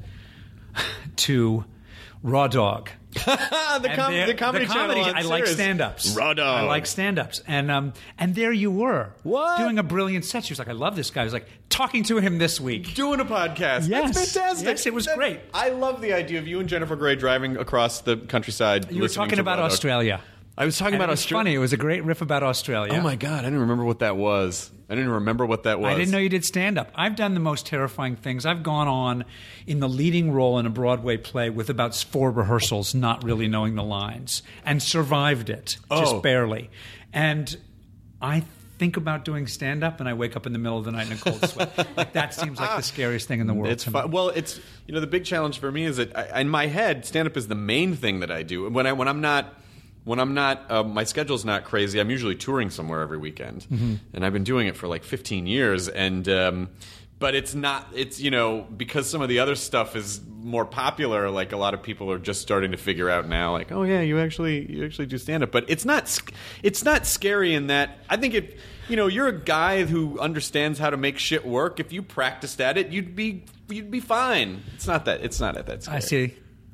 to Raw Dog. the comedy channel. I like stand-ups. Raw Dog. I like stand-ups. And there you were. What? Doing a brilliant set. She was like, I love this guy. I was like, talking to him this week. Doing a podcast. Yes. That's fantastic. Yes, it was great. I love the idea of you and Jennifer Grey driving across the countryside. You were talking about Australia. I was talking about Australia. Funny. It was a great riff about Australia. Oh, my God. I didn't remember what that was. I didn't know you did stand-up. I've done the most terrifying things. I've gone on in the leading role in a Broadway play with about 4 rehearsals, not really knowing the lines, and survived it, just barely. And I think about doing stand-up, and I wake up in the middle of the night in a cold sweat. Like, that seems like the scariest thing in the world. It's fun. Well, it's, you know, the big challenge for me is that in my head, stand-up is the main thing that I do. When I'm not, my schedule's not crazy. I'm usually touring somewhere every weekend, mm-hmm. and I've been doing it for like 15 years. And but it's not. It's, you know, because some of the other stuff is more popular. Like, a lot of people are just starting to figure out now. Like, oh yeah, you actually do stand up. But it's not scary in that. I think if, you know, you're a guy who understands how to make shit work. If you practiced at it, you'd be fine. It's not that scary. I see.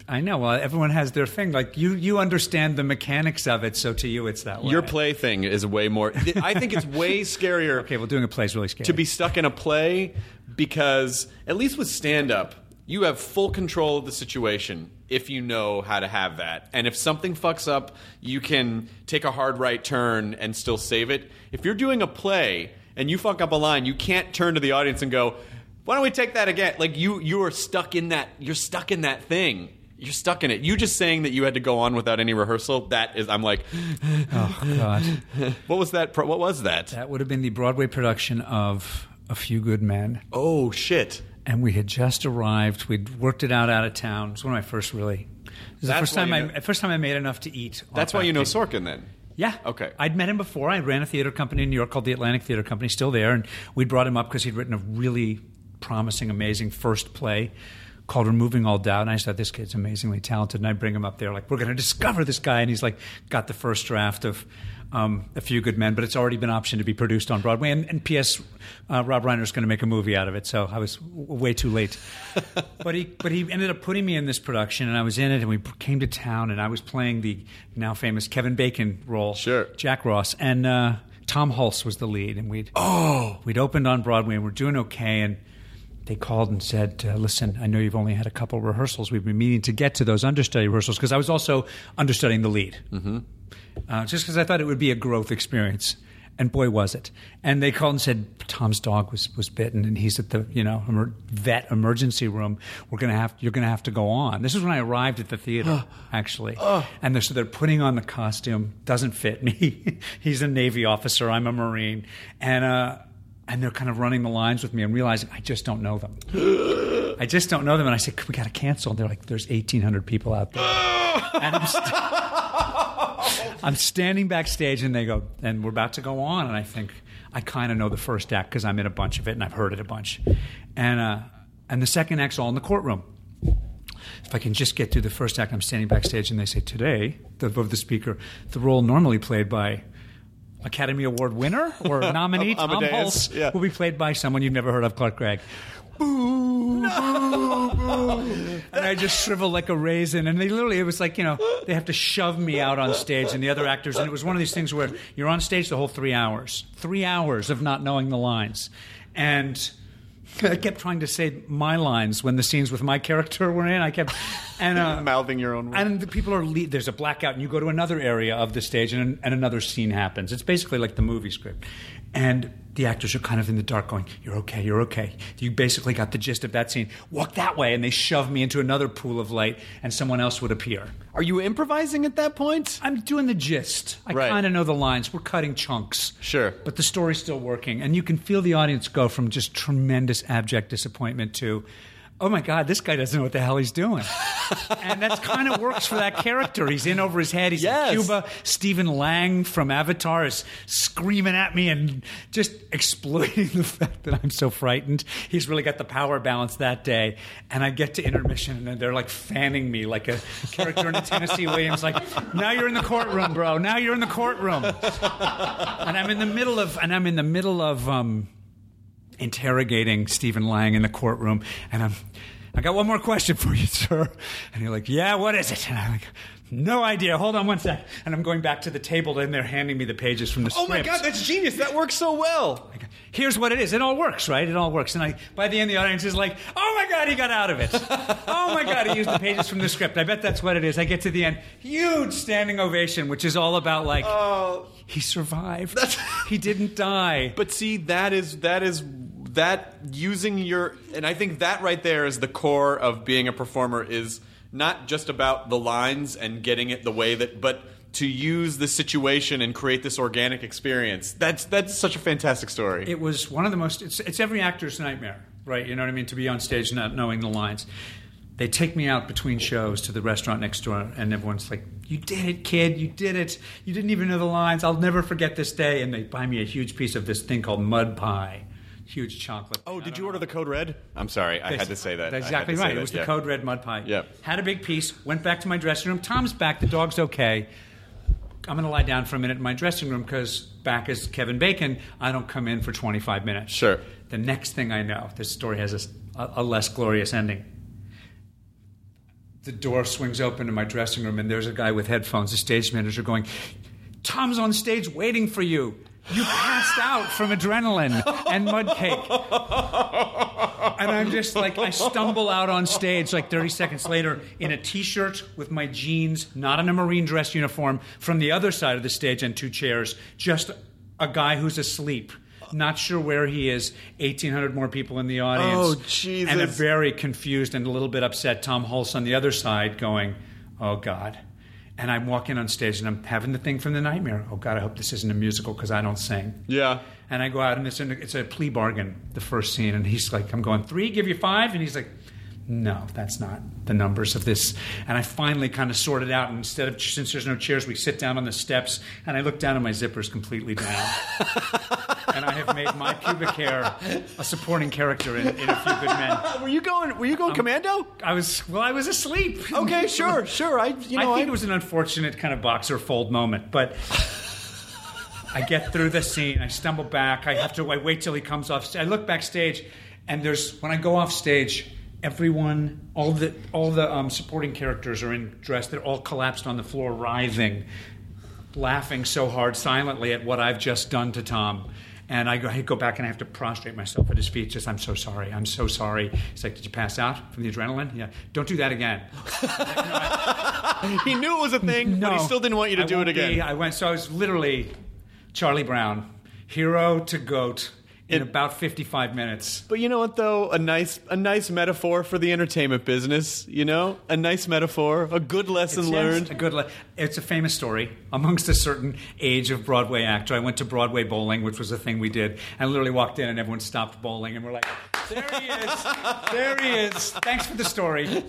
I know. Well, everyone has their thing. Like you understand the mechanics of it, so to you it's that way. Your play thing is way more. I think it's way scarier. Okay, well, doing a play is really scary. To be stuck in a play, because at least with stand-up, you have full control of the situation if you know how to have that. And if something fucks up, you can take a hard right turn and still save it. If you're doing a play and you fuck up a line, you can't turn to the audience and go, why don't we take that again? Like you are stuck in that. You're stuck in that thing. You're stuck in it. You just saying that you had to go on without any rehearsal. That is, I'm like, oh God. What was that? What was that? That would have been the Broadway production of A Few Good Men. Oh shit! And we had just arrived. We'd worked it out of town. It was one of my first really. It was the first time I made enough to eat. That's why you know Sorkin then. Yeah. Okay. I'd met him before. I ran a theater company in New York called the Atlantic Theater Company, still there, and we'd brought him up because he'd written a really promising, amazing first play called Removing All Doubt. And I thought, this kid's amazingly talented. And I bring him up there, like, we're going to discover this guy. And he's like, got the first draft of A Few Good Men, but it's already been optioned to be produced on Broadway. And P.S., Rob Reiner's going to make a movie out of it. So I was way too late. But he ended up putting me in this production, and I was in it, and we came to town, and I was playing the now famous Kevin Bacon role, sure, Jack Ross. And Tom Hulse was the lead. And we'd opened on Broadway, and we're doing okay. And they called and said, listen, I know you've only had a couple rehearsals. We've been meaning to get to those understudy rehearsals, because I was also understudying the lead. Mm-hmm. Just because I thought it would be a growth experience. And boy, was it. And they called and said, Tom's dog was bitten, and he's at the vet emergency room. You're going to have to go on. This is when I arrived at the theater, actually. And so they're putting on the costume. Doesn't fit me. He's a Navy officer. I'm a Marine. And they're kind of running the lines with me and realizing I just don't know them. I just don't know them. And I said, we got to cancel. And they're like, there's 1,800 people out there. And I'm standing backstage, and they go, and we're about to go on. And I think, I kind of know the first act because I'm in a bunch of it and I've heard it a bunch. And the second act's all in the courtroom. If I can just get through the first act, I'm standing backstage, and they say, today, above the speaker, the role normally played by Academy Award winner or nominee Tom Hulse will be played by someone you've never heard of, Clark Gregg. Boo, boo, boo. And I just shriveled like a raisin. And it was like, they have to shove me out on stage and the other actors. And it was one of these things where you're on stage the whole 3 hours. 3 hours of not knowing the lines. And I kept trying to say my lines when the scenes with my character were in. I kept mouthing your own words. And the people there's a blackout, and you go to another area of the stage, and another scene happens. It's basically like the movie script. And the actors are kind of in the dark going, you're okay, you're okay. You basically got the gist of that scene. Walk that way. And they shove me into another pool of light, and someone else would appear. Are you improvising at that point? I'm doing the gist. I kind of know the lines. We're cutting chunks. Sure. But the story's still working. And you can feel the audience go from just tremendous abject disappointment to, oh my God, this guy doesn't know what the hell he's doing. And that kind of works for that character. He's in over his head. He's in Cuba. Stephen Lang from Avatar is screaming at me and just exploiting the fact that I'm so frightened. He's really got the power balance that day. And I get to intermission, and they're like fanning me like a character in a Tennessee Williams, like, now you're in the courtroom, bro. Now you're in the courtroom. And I'm in the middle of interrogating Stephen Lang in the courtroom, and I got one more question for you, sir. And you're like, yeah, what is it? And I'm like, no idea. Hold on one sec. And I'm going back to the table, and they're handing me the pages from the script. Oh my God, that's genius. That works so well. Here's what it is. It all works, right? It all works. And by the end, the audience is like, oh my God, he got out of it. Oh my God, he used the pages from the script. I bet that's what it is. I get to the end. Huge standing ovation, which is all about like, he survived. He didn't die. But see, that using your, and I think that right there is the core of being a performer, is not just about the lines and getting it the way that, but to use the situation and create this organic experience. That's such a fantastic story. It was one of the most, it's every actor's nightmare, right? You know what I mean? To be on stage not knowing the lines. They take me out between shows to the restaurant next door, and everyone's like, you did it, kid. You did it. You didn't even know the lines. I'll never forget this day. And they buy me a huge piece of this thing called mud pie. Huge chocolate. Oh, did you order the Code Red? I'm sorry, I had to say that. That's exactly right. It was the Code Red mud pie. Yep. Had a big piece, went back to my dressing room. Tom's back, the dog's okay. I'm going to lie down for a minute in my dressing room because back as Kevin Bacon, I don't come in for 25 minutes. Sure. The next thing I know, this story has a less glorious ending. the door swings open to my dressing room, and there's a guy with headphones, the stage manager, going, "Tom's on stage waiting for you. You passed out from adrenaline and mud cake." And I'm just like, I stumble out on stage like 30 seconds later in a T-shirt with my jeans, not in a Marine dress uniform, from the other side of the stage and 2 chairs, just a guy who's asleep. Not sure where he is. 1,800 more people in the audience. Oh, Jesus. And a very confused and a little bit upset Tom Hulce on the other side going, "Oh, God." And I'm walking on stage and I'm having the thing from the nightmare. "Oh, God, I hope this isn't a musical because I don't sing." Yeah. And I go out and it's a plea bargain, the first scene. And he's like, I'm going, 3, give you 5? And he's like, "No, that's not the numbers of this." And I finally kind of sorted out. And instead of, since there's no chairs, we sit down on the steps. And I look down and my zipper's completely down. And I have made my pubic hair a supporting character in A Few Good Men. Were you going commando? I was asleep. Okay, sure. I think it was an unfortunate kind of boxer fold moment, but I get through the scene. I stumble back. I wait till he comes off. I look backstage, and when I go off stage, everyone, all the supporting characters are in dress. They're all collapsed on the floor, writhing, laughing so hard silently at what I've just done to Tom. And I go back and I have to prostrate myself at his feet. Just, "I'm so sorry. I'm so sorry." He's like, "Did you pass out from the adrenaline?" "Yeah." "Don't do that again." He knew it was a thing, but he still didn't want you to do it again. So I was literally Charlie Brown, hero to goat, in about 55 minutes. But you know what, though? A nice metaphor for the entertainment business, you know? A nice metaphor, a good lesson learned. It's a famous story amongst a certain age of Broadway actor. I went to Broadway bowling, which was a thing we did. I literally walked in and everyone stopped bowling and we're like, "There he is. There he is. Thanks for the story."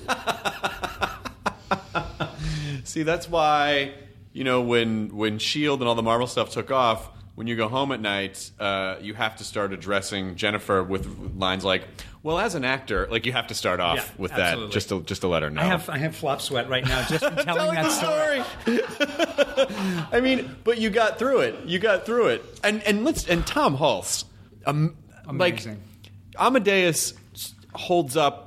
See, that's why, you know, when S.H.I.E.L.D. and all the Marvel stuff took off, when you go home at night, you have to start addressing Jennifer with lines like, "Well, as an actor," like you have to start off with absolutely. that, just to let her know. I have flop sweat right now just from telling that story. I mean, but you got through it. And Tom Hulce, Amazing. like Amadeus holds up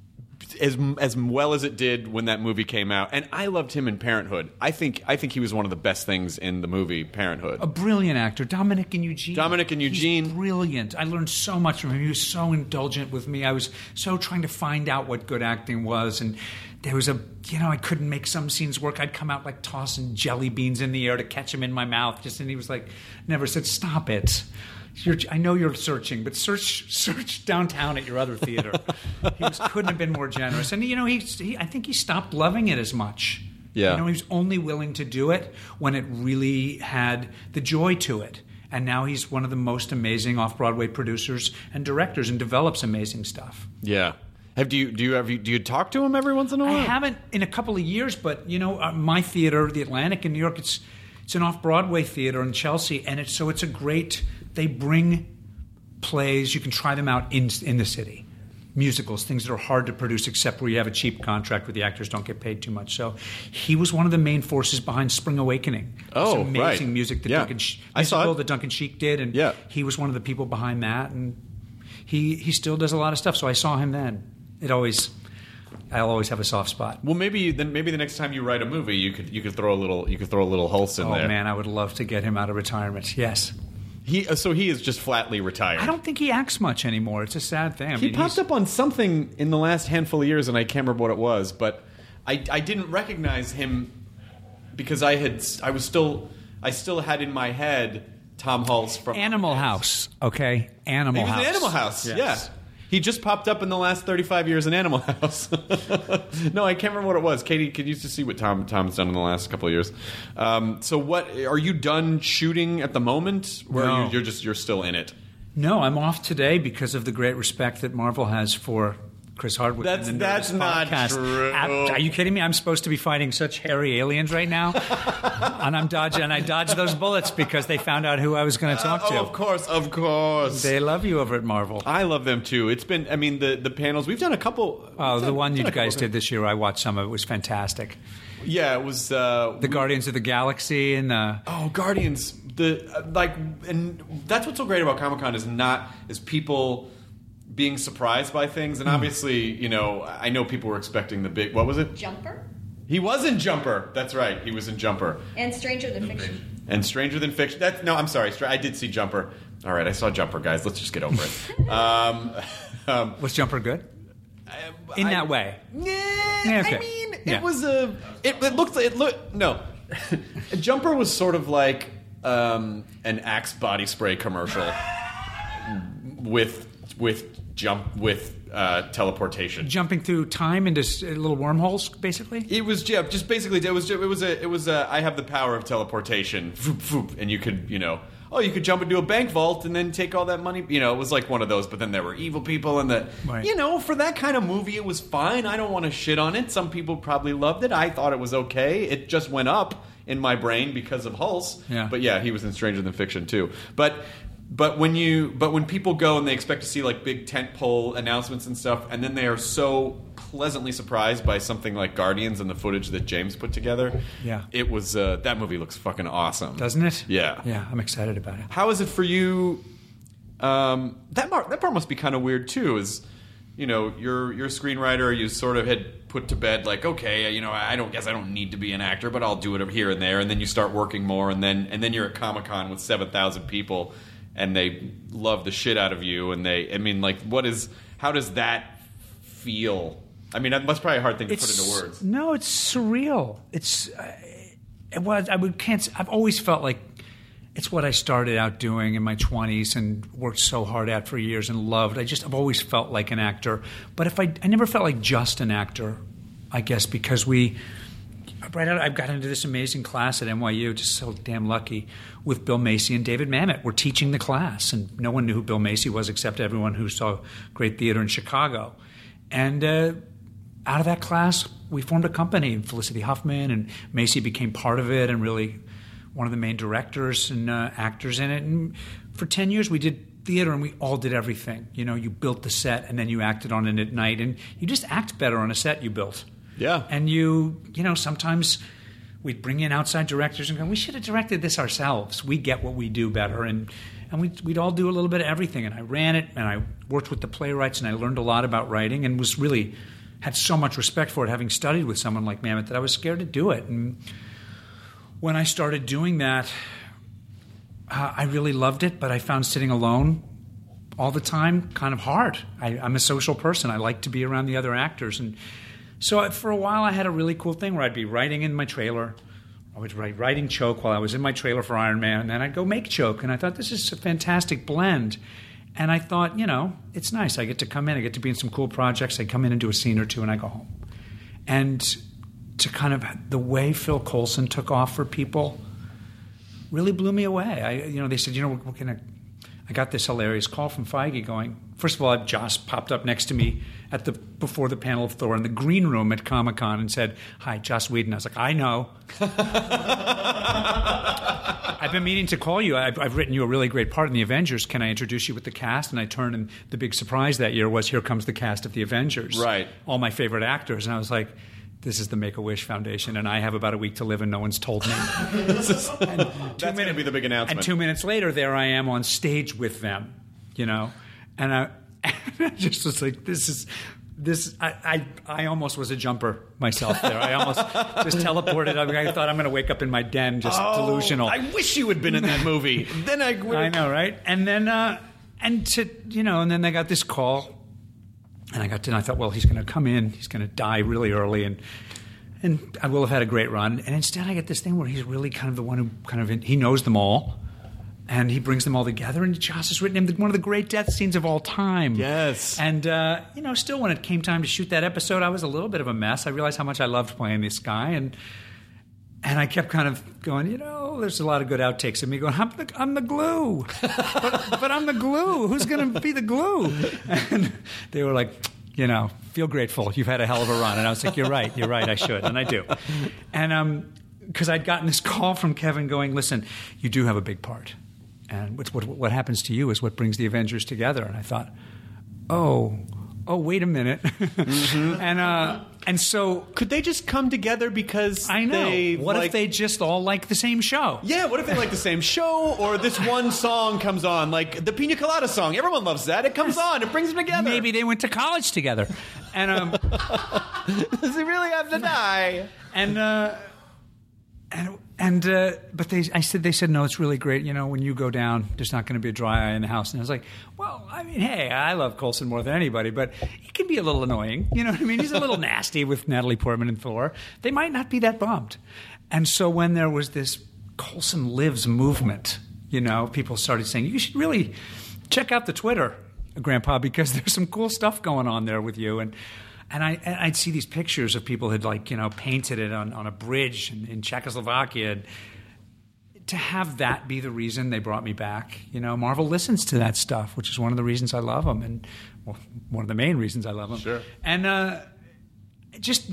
as well as it did when that movie came out, and I loved him in Parenthood. I think he was one of the best things in the movie Parenthood. A brilliant actor, Dominic and Eugene. He's brilliant. I learned so much from him. He was so indulgent with me. I was so trying to find out what good acting was, and there was I couldn't make some scenes work. I'd come out like tossing jelly beans in the air to catch them in my mouth, and he was like, never said, "Stop it. I know you're searching, but search downtown at your other theater." He couldn't have been more generous. And, I think he stopped loving it as much. Yeah. He was only willing to do it when it really had the joy to it. And now he's one of the most amazing off-Broadway producers and directors and develops amazing stuff. Yeah. Do you talk to him every once in a while? I haven't in a couple of years, but, my theater, the Atlantic in New York, it's an off-Broadway theater in Chelsea, and it's a great... They bring plays. You can try them out in the city. Musicals, things that are hard to produce except where you have a cheap contract where the actors don't get paid too much. So he was one of the main forces behind Spring Awakening. Oh, it's amazing music that Duncan Sheik did, and he was one of the people behind that. And he still does a lot of stuff. So I saw him then. I'll always have a soft spot. Well, maybe the next time you write a movie, you could throw a little Hulce in there. Oh man, I would love to get him out of retirement. Yes. He is just flatly retired. I don't think he acts much anymore. It's a sad thing. He popped up on something in the last handful of years, and I can't remember what it was, but I didn't recognize him because I still had in my head Tom Hulce from Animal House. Okay, Animal House. He was in Animal House. Yes. Yeah. He just popped up in the last 35 years in Animal House. No, I can't remember what it was. Katie, could you just see what Tom's done in the last couple of years? So what, are you done shooting at the moment? Or No. you're still in it? No, I'm off today because of the great respect that Marvel has for Chris Hardwick. That's and the Nerdist not podcast. true. Are you kidding me? I'm supposed to be fighting such hairy aliens right now, and I dodged those bullets because they found out who I was going to talk to. Of course. They love you over at Marvel. I love them too. It's been, the panels. We've done a couple. Oh, the one you guys did this year, I watched some of it. Was fantastic. Yeah, it was the Guardians of the Galaxy and Guardians. And that's what's so great about Comic-Con is people being surprised by things, and obviously, I know people were expecting the big. What was it? Jumper. He was in Jumper. That's right. He was in Jumper. And Stranger Than Fiction. And Stranger Than Fiction. No, I'm sorry. I did see Jumper. All right, I saw Jumper, guys. Let's just get over it. Was Jumper good? In that way? Yeah, okay. I mean, it was a... It looked... No. Jumper was sort of like an Axe body spray commercial with teleportation, jumping through time into little wormholes. Basically, it was just basically it was I have the power of teleportation, and you could you could jump into a bank vault and then take all that money. It was like one of those. But then there were evil people, and for that kind of movie, it was fine. I don't want to shit on it. Some people probably loved it. I thought it was okay. It just went up in my brain because of Hulse. Yeah. But yeah, he was in Stranger Than Fiction too. But when people go and they expect to see like big tentpole announcements and stuff, and then they are so pleasantly surprised by something like Guardians and the footage that James put together, it was that movie looks fucking awesome, doesn't it? Yeah, I'm excited about it. How is it for you? That part must be kind of weird too. Is you're a screenwriter, you sort of had put to bed like, okay, I don't need to be an actor, but I'll do it here and there, and then you start working more, and then you're at Comic-Con with 7,000 people. And they love the shit out of you, and how does that feel? I mean, that's probably a hard thing to put into words. No, it's surreal. I've always felt like it's what I started out doing in my 20s and worked so hard at for years and loved. I've always felt like an actor, but I never felt like just an actor, I guess, because I got into this amazing class at NYU, just so damn lucky, with Bill Macy and David Mamet. We're teaching the class, and no one knew who Bill Macy was except everyone who saw great theater in Chicago. And out of that class, we formed a company, and Felicity Huffman and Macy became part of it and really one of the main directors and actors in it. And for 10 years, we did theater, and we all did everything. You built the set, and then you acted on it at night, and you just act better on a set you built. Yeah. And sometimes we'd bring in outside directors and go, we should have directed this ourselves. We get what we do better. And we'd all do a little bit of everything. And I ran it, and I worked with the playwrights, and I learned a lot about writing and had so much respect for it, having studied with someone like Mamet, that I was scared to do it. And when I started doing that, I really loved it, but I found sitting alone all the time kind of hard. I'm a social person. I like to be around the other actors. And so for a while, I had a really cool thing where I'd be writing in my trailer. I would write writing Choke while I was in my trailer for Iron Man, and then I'd go make Choke. And I thought, this is a fantastic blend. And I thought, it's nice. I get to come in. I get to be in some cool projects. I come in and do a scene or two, and I go home. And to kind of the way Phil Coulson took off for people really blew me away. They said, I got this hilarious call from Feige going, first of all, Joss popped up next to me before the panel of Thor in the green room at Comic-Con and said, "Hi, Joss Whedon." I was like, I know. I've been meaning to call you. I've written you a really great part in the Avengers. Can I introduce you with the cast? And I turned, and the big surprise that year was, here comes the cast of the Avengers. Right. All my favorite actors. And I was like, this is the Make-A-Wish Foundation, and I have about a week to live, and no one's told me. That's going to be the big announcement. And 2 minutes later, there I am on stage with them, And I just was like, I almost was a jumper myself there. I almost just teleported. I thought I'm going to wake up in my den, just delusional. I wish you had been in that movie. Then I know, right? And then, and then they got this call. And I thought, well, he's going to come in. He's going to die really early, and I will have had a great run. And instead, I get this thing where he's really kind of the one who he knows them all, and he brings them all together. And Joss has written him one of the great death scenes of all time. Yes. And still, when it came time to shoot that episode, I was a little bit of a mess. I realized how much I loved playing this guy, and I kept kind of going, there's a lot of good outtakes of me going, I'm the glue. but I'm the glue. Who's going to be the glue? And they were like, feel grateful. You've had a hell of a run. And I was like, you're right. I should. And I do. And because I'd gotten this call from Kevin going, listen, you do have a big part. And what happens to you is what brings the Avengers together. And I thought, oh, oh, wait a minute. And so Could they just come together because I know. they What like, if they just all like the same show? Yeah, what if they like the same show, or this one song comes on, like the Pina Colada song? Everyone loves that. It comes on. It brings them together. Maybe they went to college together. And Does he really have to die? But they said no, it's really great. You know, when you go down, there's not going to be a dry eye in the house. And I was like, well, I mean, hey, I love Coulson more than anybody, but he can be a little annoying. You know what I mean? He's a little nasty with Natalie Portman and Thor. They might not be that bummed. And so when there was this Coulson Lives movement, you know, people started saying, you should really check out the Twitter, Grandpa, because there's some cool stuff going on there with you. And I'd see these pictures of people who'd, like, you know, painted it on a bridge in Czechoslovakia. And to have that be the reason they brought me back, you know, Marvel listens to that stuff, which is one of the reasons I love them, and well, one of the main reasons I love them. Sure. And just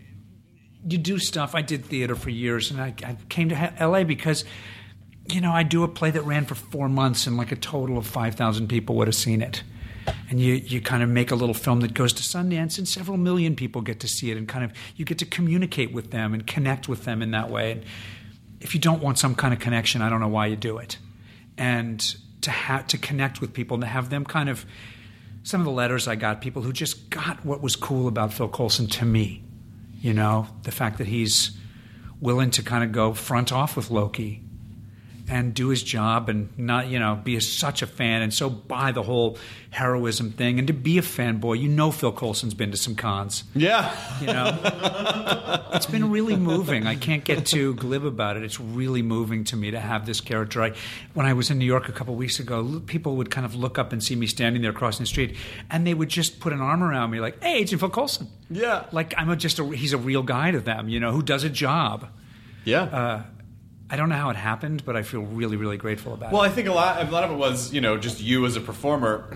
you do stuff. I did theater for years, and I came to L.A. because, you know, I do a play that ran for 4 months, and like a total of 5,000 people would have seen it. And you kind of make a little film that goes to Sundance, and several million people get to see it, and kind of you get to communicate with them and connect with them in that way. And if you don't want some kind of connection, I don't know why you do it. And to connect with people and to have them kind of, some of the letters I got, people who just got what was cool about Phil Coulson to me. You know, the fact that he's willing to kind of go front off with Loki and do his job and not, you know, be such a fan and so buy the whole heroism thing and to be a fanboy. You know, Phil Coulson's been to some cons. Yeah. You know, it's been really moving. I can't get too glib about it. It's really moving to me to have this character. When I was in New York a couple of weeks ago, people would kind of look up and see me standing there crossing the street, and they would just put an arm around me like, hey, Agent Phil Coulson. Yeah. Like he's a real guy to them, you know, who does a job. Yeah. I don't know how it happened, but I feel really, really grateful about it. Well, I think a lot of it was, you know, just you as a performer.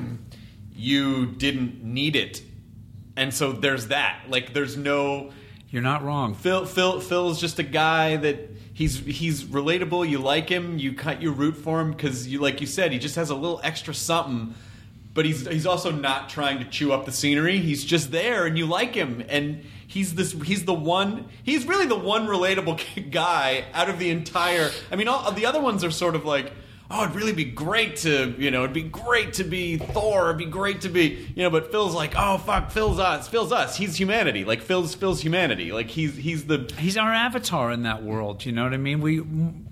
You didn't need it, and so there's that. Like, there's no. You're not wrong. Phil's just a guy that he's relatable. You like him. You root for him because like you said, he just has a little extra something. But he's also not trying to chew up the scenery. He's just there, and you like him, and he's really the one relatable guy out of the entire. I mean, all the other ones are sort of like, oh, it'd really be great to, you know, it'd be great to be Thor. It'd be great to be, you know. But Phil's like, oh fuck, Phil's us. He's humanity. Like Phil's humanity. Like he's our avatar in that world. You know what I mean?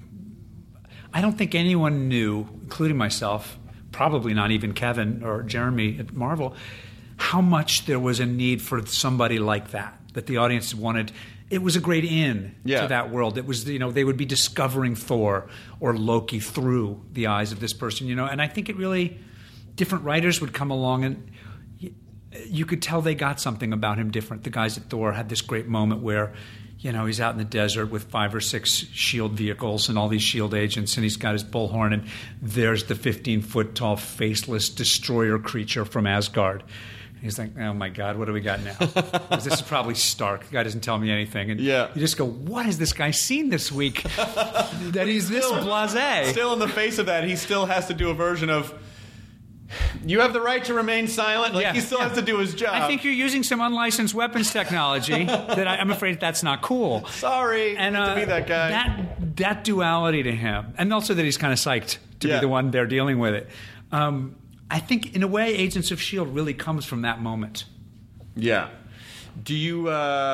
I don't think anyone knew, including myself. Probably not even Kevin or Jeremy at Marvel, how much there was a need for somebody like that the audience wanted. It was a great in to that world. It was, you know, they would be discovering Thor or Loki through the eyes of this person, you know. And I think it really, different writers would come along and you could tell they got something about him different. The guys at Thor had this great moment where, you know, he's out in the desert with 5 or 6 S.H.I.E.L.D. vehicles and all these S.H.I.E.L.D. agents, and he's got his bullhorn, and there's the 15-foot-tall, faceless destroyer creature from Asgard. And he's like, oh, my God, what do we got now? Because this is probably Stark. The guy doesn't tell me anything. And you just go, what has this guy seen this week that he's this blasé? Still in the face of that, he still has to do a version of, you have the right to remain silent. Like, he still has to do his job. I think you're using some unlicensed weapons technology that I'm afraid that's not cool. Sorry to be that guy. That duality to him, and also that he's kind of psyched to be the one there dealing with it. I think, in a way, Agents of S.H.I.E.L.D. really comes from that moment. Yeah. Do you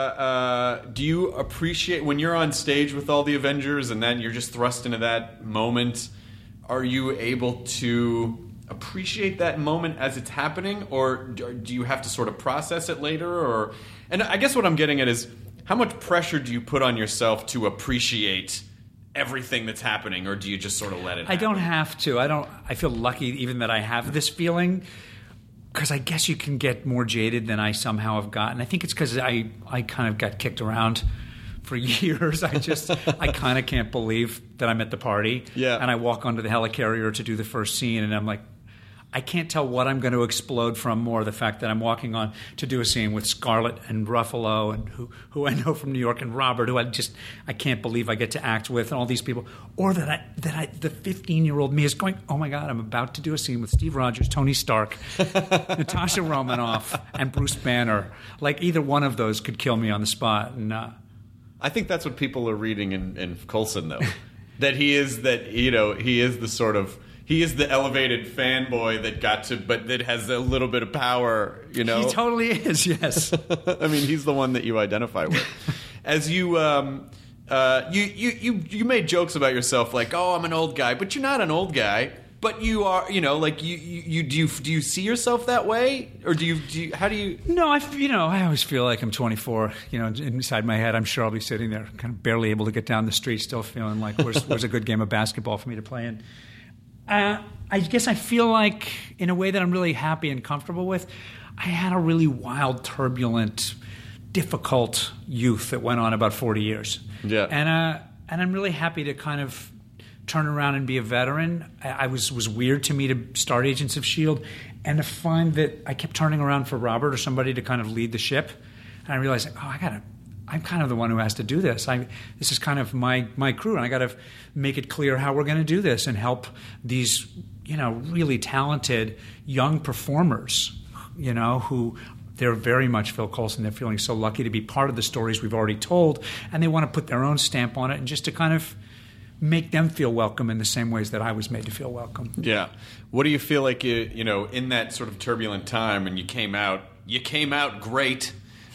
appreciate when you're on stage with all the Avengers and then you're just thrust into that moment? Are you able to appreciate that moment as it's happening, or do you have to sort of process it later? Or, and I guess what I'm getting at is, how much pressure do you put on yourself to appreciate everything that's happening, or do you just sort of let it happen? I don't have to. I feel lucky even that I have this feeling, because I guess you can get more jaded than I somehow have gotten. I think it's because I kind of got kicked around for years. I kind of can't believe that I'm at the party. Yeah. And I walk onto the helicarrier to do the first scene, and I'm like, I can't tell what I'm going to explode from more. The fact that I'm walking on to do a scene with Scarlett and Ruffalo and who I know from New York, and Robert, who I can't believe I get to act with, and all these people, or that the 15-year-old me is going, oh my God, I'm about to do a scene with Steve Rogers, Tony Stark, Natasha Romanoff, and Bruce Banner. Like either one of those could kill me on the spot. And I think that's what people are reading in Coulson, though. That he is the sort of. He is the elevated fanboy that has a little bit of power, He totally is, yes. I mean, he's the one that you identify with. As you made jokes about yourself, like, oh, I'm an old guy, but you're not an old guy. But you are, like do you see yourself that way, or how do you? No, I always feel like I'm 24. Inside my head, I'm sure I'll be sitting there, kind of barely able to get down the street, still feeling like where's a good game of basketball for me to play in. I guess I feel like, in a way that I'm really happy and comfortable with, I had a really wild, turbulent, difficult youth that went on about 40 years. Yeah. And I'm really happy to kind of turn around and be a veteran. I was weird to me to start Agents of S.H.I.E.L.D. and to find that I kept turning around for Robert or somebody to kind of lead the ship. And I realized, I'm kind of the one who has to do this. This is kind of my crew, and I got to make it clear how we're going to do this and help these, really talented young performers, who they're very much Phil Coulson. They're feeling so lucky to be part of the stories we've already told, and they want to put their own stamp on it, and just to kind of make them feel welcome in the same ways that I was made to feel welcome. Yeah. What do you feel like in that sort of turbulent time, and you came out great.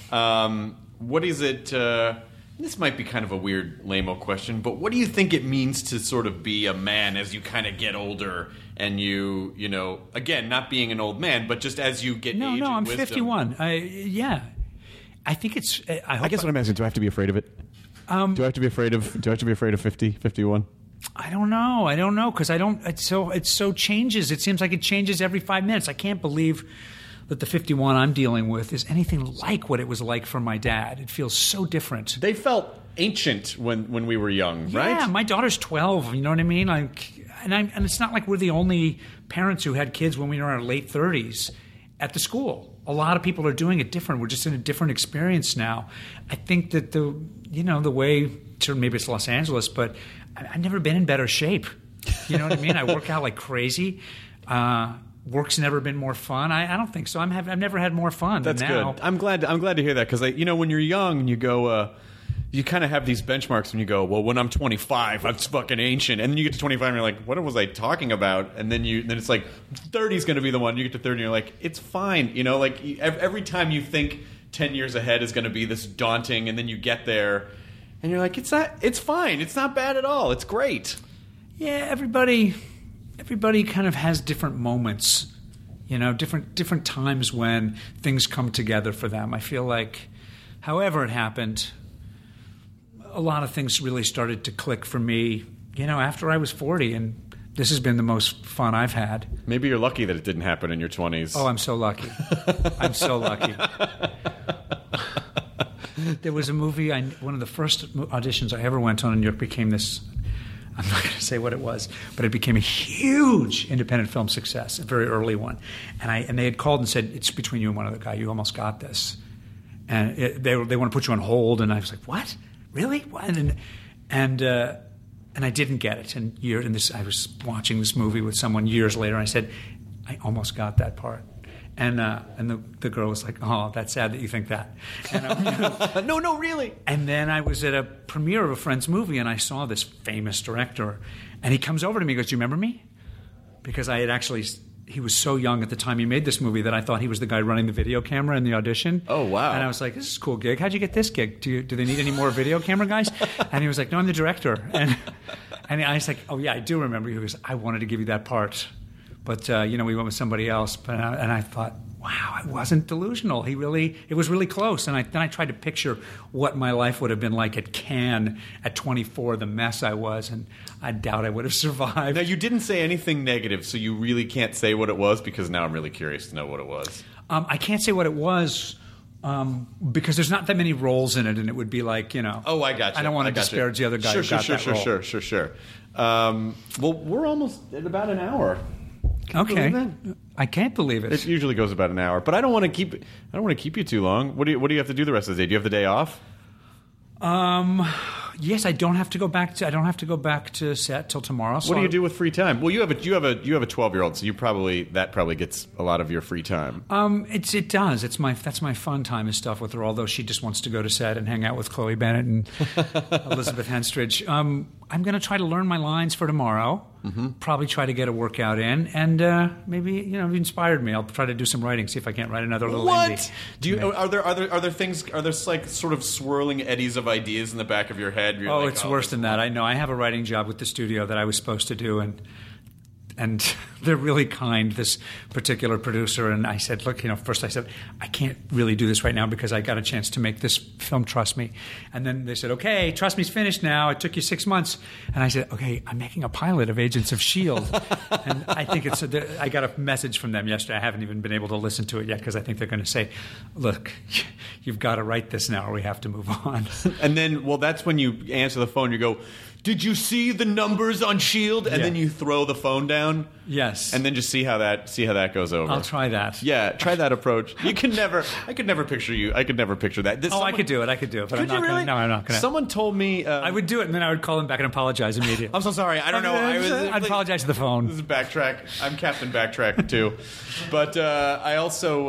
What is it? This might be kind of a weird, lame-o question, but what do you think it means to sort of be a man as you kind of get older, and again, not being an old man, but just as you get age and wisdom? No, I'm 51. I think it's. I guess what I'm asking: do I have to be afraid of it? Do I have to be afraid of 50, 51? I don't know because I don't. It so changes. It seems like it changes every 5 minutes. I can't believe that the 51 I'm dealing with is anything like what it was like for my dad. It feels so different. They felt ancient when we were young, right? Yeah, my daughter's 12. You know what I mean? And it's not like we're the only parents who had kids when we were in our late 30s at the school. A lot of people are doing it different. We're just in a different experience now. I think that the way, maybe it's Los Angeles, but I've never been in better shape. You know what I mean? I work out like crazy. Work's never been more fun. I don't think so. I've never had more fun. That's than now. Good. I'm glad to hear that, because when you're young and you go, you kind of have these benchmarks when you go, well, when I'm 25, I'm fucking ancient, and then you get to 25 and you're like, what was I talking about? And then it's like 30 is going to be the one. You get to 30 and you're like, it's fine. Every time you think 10 years ahead is going to be this daunting, and then you get there and you're like, it's fine. It's not bad at all. It's great. Yeah, everybody kind of has different moments, different times when things come together for them. I feel like, however it happened, a lot of things really started to click for me, after I was 40, and this has been the most fun I've had. Maybe you're lucky that it didn't happen in your 20s. Oh, I'm so lucky. I'm so lucky. There was a movie, one of the first auditions I ever went on in New York became this, I'm not going to say what it was, but it became a huge independent film success, a very early one. And they had called and said, it's between you and one other guy. You almost got this. And they want to put you on hold. And I was like, what? Really? What? And I didn't get it. I was watching this movie with someone years later, and I said, I almost got that part. And the girl was like, oh, that's sad that you think that. And No, really. And then I was at a premiere of a friend's movie, and I saw this famous director. And he comes over to me and goes, do you remember me? Because he was so young at the time he made this movie that I thought he was the guy running the video camera in the audition. Oh, wow. And I was like, this is a cool gig. How'd you get this gig? Do they need any more video camera guys? And he was like, no, I'm the director. And I was like, oh, yeah, I do remember you. He goes, I wanted to give you that part. But, we went with somebody else. And I thought, wow, I wasn't delusional. It was really close. And then I tried to picture what my life would have been like at Cannes at 24, the mess I was. And I doubt I would have survived. Now, you didn't say anything negative, so you really can't say what it was, because now I'm really curious to know what it was. I can't say what it was. Because there's not that many roles in it, and it would be like, Oh, I got you. I don't want to disparage the other guy who got that role. Sure. Well, we're almost at about an hour. Okay. I can't believe it. It usually goes about an hour, but I don't want to keep you too long. What do you have to do the rest of the day? Do you have the day off? Yes, I don't have to go back to set till tomorrow. So What do you do with free time? Well, you have a 12-year-old, so that probably gets a lot of your free time. It does. That's my fun time and stuff with her. Although she just wants to go to set and hang out with Chloe Bennett and Elizabeth Henstridge. I'm going to try to learn my lines for tomorrow. Mm-hmm. Probably try to get a workout in, and maybe you've inspired me. I'll try to do some writing. See if I can't write another little indie. Do you? Are there things? Are there like sort of swirling eddies of ideas in the back of your head? It's worse than that. I know. I have a writing job with the studio that I was supposed to do, and they're really kind, this particular producer. And I said, look, first I said, I can't really do this right now because I got a chance to make this film, trust me. And then they said, okay, trust me's finished now. It took you 6 months. And I said, okay, I'm making a pilot of Agents of S.H.I.E.L.D. And I think I got a message from them yesterday. I haven't even been able to listen to it yet because I think they're going to say, look, you've got to write this now or we have to move on. And then, that's when you answer the phone, you go, did you see the numbers on S.H.I.E.L.D.? And then you throw the phone down. Yes. And then just see how that goes over. I'll try that. Yeah, try that approach. I could never picture you. I could never picture that. I could do it. But I'm not going to. No, I'm not going to. Someone told me. I would do it, and then I would call them back and apologize immediately. I'm so sorry. I don't know. I'd apologize to the phone. This is Backtrack. I'm Captain Backtrack, too. But I also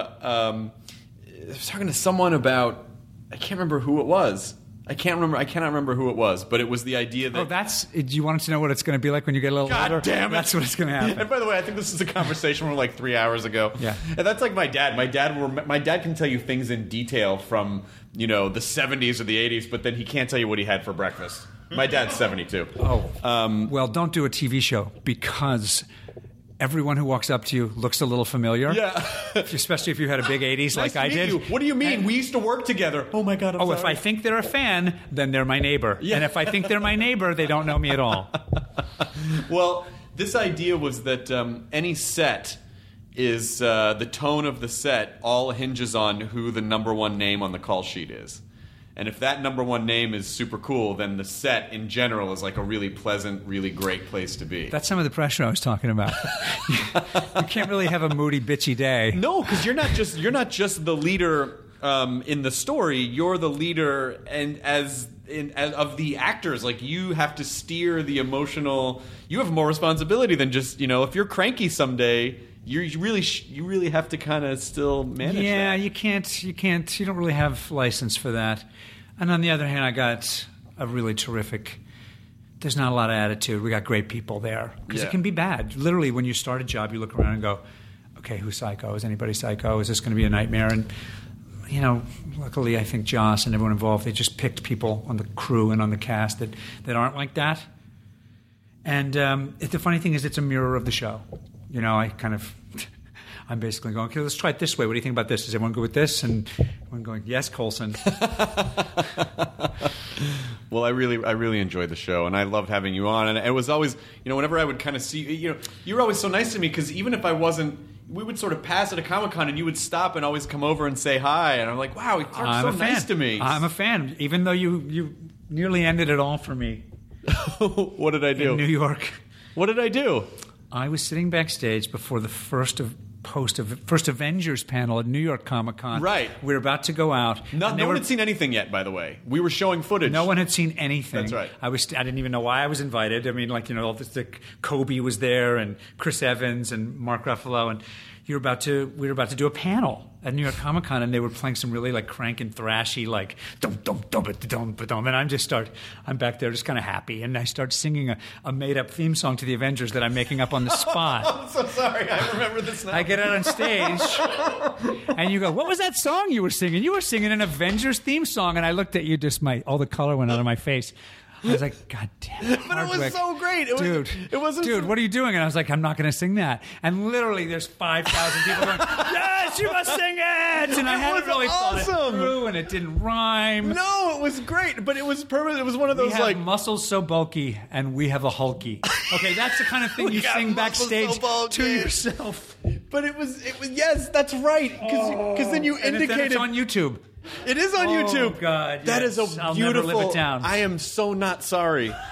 was talking to someone about, I can't remember who it was. I cannot remember who it was, but it was the idea that... do you want to know what it's going to be like when you get a little older? God damn it! That's what it's going to happen. And by the way, I think this is a conversation from like 3 hours ago. Yeah. And that's like my dad. My dad can tell you things in detail from, the 70s or the 80s, but then he can't tell you what he had for breakfast. My dad's 72. Oh. Well, don't do a TV show because... everyone who walks up to you looks a little familiar. Yeah. Especially if you had a big 80s nice like I did. You. What do you mean? We used to work together. Oh, my God, I'm sorry. If I think they're a fan, then they're my neighbor. Yeah. And if I think they're my neighbor, they don't know me at all. Well, this idea was that any set is the tone of the set all hinges on who the number one name on the call sheet is. And if that number one name is super cool, then the set in general is like a really pleasant, really great place to be. That's some of the pressure I was talking about. You can't really have a moody, bitchy day. No, because you're not just the leader in the story. You're the leader, and as of the actors, like you have to steer the emotional. You have more responsibility than just if you're cranky someday. You really have to kind of still manage that. Yeah, you can't. You don't really have license for that. And on the other hand, I got a really terrific... There's not a lot of attitude. We got great people there. Because it can be bad. Literally, when you start a job, you look around and go, okay, who's psycho? Is anybody psycho? Is this going to be a nightmare? And, luckily, I think Joss and everyone involved, they just picked people on the crew and on the cast that aren't like that. And the funny thing is, it's a mirror of the show. I'm basically going, okay, let's try it this way. What do you think about this? Is everyone good with this? And everyone going, yes, Coulson. Well, I really enjoyed the show, and I loved having you on. And it was always, whenever I would kind of see, you were always so nice to me because even if I wasn't, we would sort of pass at a Comic-Con, and you would stop and always come over and say hi. And I'm like, wow, Clark's so nice to me. I'm a fan, even though you nearly ended it all for me. What did I do? In New York. What did I do? I was sitting backstage before the first Avengers panel at New York Comic Con. Right. We were about to go out. No one had seen anything yet, by the way. We were showing footage. No one had seen anything. That's right. I didn't even know why I was invited. I mean, Kobe was there and Chris Evans and Mark Ruffalo, and we were about to do a panel at New York Comic Con, and they were playing some really crank and thrashy dum dum dum dum dum, and I'm back there just kind of happy, and I start singing a made up theme song to the Avengers that I'm making up on the spot. I'm so sorry, I remember this now. I get out on stage, and you go, "What was that song you were singing? You were singing an Avengers theme song," and I looked at you, all the color went out of my face. I was like, God damn it, but it was so great. Dude, what are you doing? And I was like, I'm not going to sing that. And literally, there's 5,000 people going, yes, you must sing it! And I hadn't really thought it through, and it didn't rhyme. No, it was great, but it was perfect. It was one of those, we have muscles so bulky, and we have a hulky. Okay, that's the kind of thing you sing backstage to yourself. But it was yes, that's right. Because then you indicated... And it's on YouTube. It is on YouTube. Oh, God. That is a I'll beautiful... never live it down. I am so not sorry.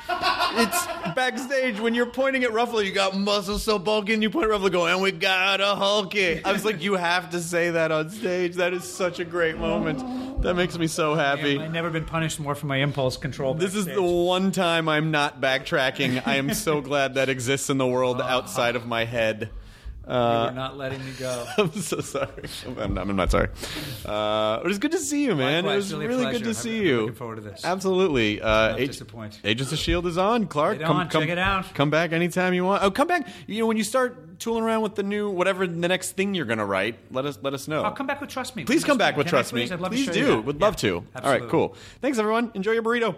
It's backstage when you're pointing at Ruffalo, you got muscles so bulky, and you point at Ruffalo, go, and we got a Hulky. I was like, you have to say that on stage. That is such a great moment. That makes me so happy. I've never been punished more for my impulse control. This is the one time I'm not backtracking. I am so glad that exists in the world outside of my head. You were not letting me go. I'm so sorry. I'm not sorry. It was good to see you, man. Likewise, it was really really good to see I'm you. looking forward to this. Absolutely. Disappoint. Agents of S.H.I.E.L.D. is on. Clark, Check it out. Come back anytime you want. Oh, come back. When you start tooling around with the new, whatever the next thing you're going to write, let us know. I'll come back with Trust Me. Please come back with Trust Me. I'd love Please to show you do. that. Would love to. Absolutely. All right, cool. Thanks, everyone. Enjoy your burrito.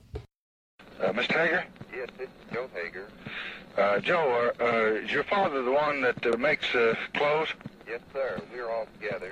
Mr. Hager? Yes, it's Joe Hager. Joe, is your father the one that makes clothes? Yes, sir. We're all together.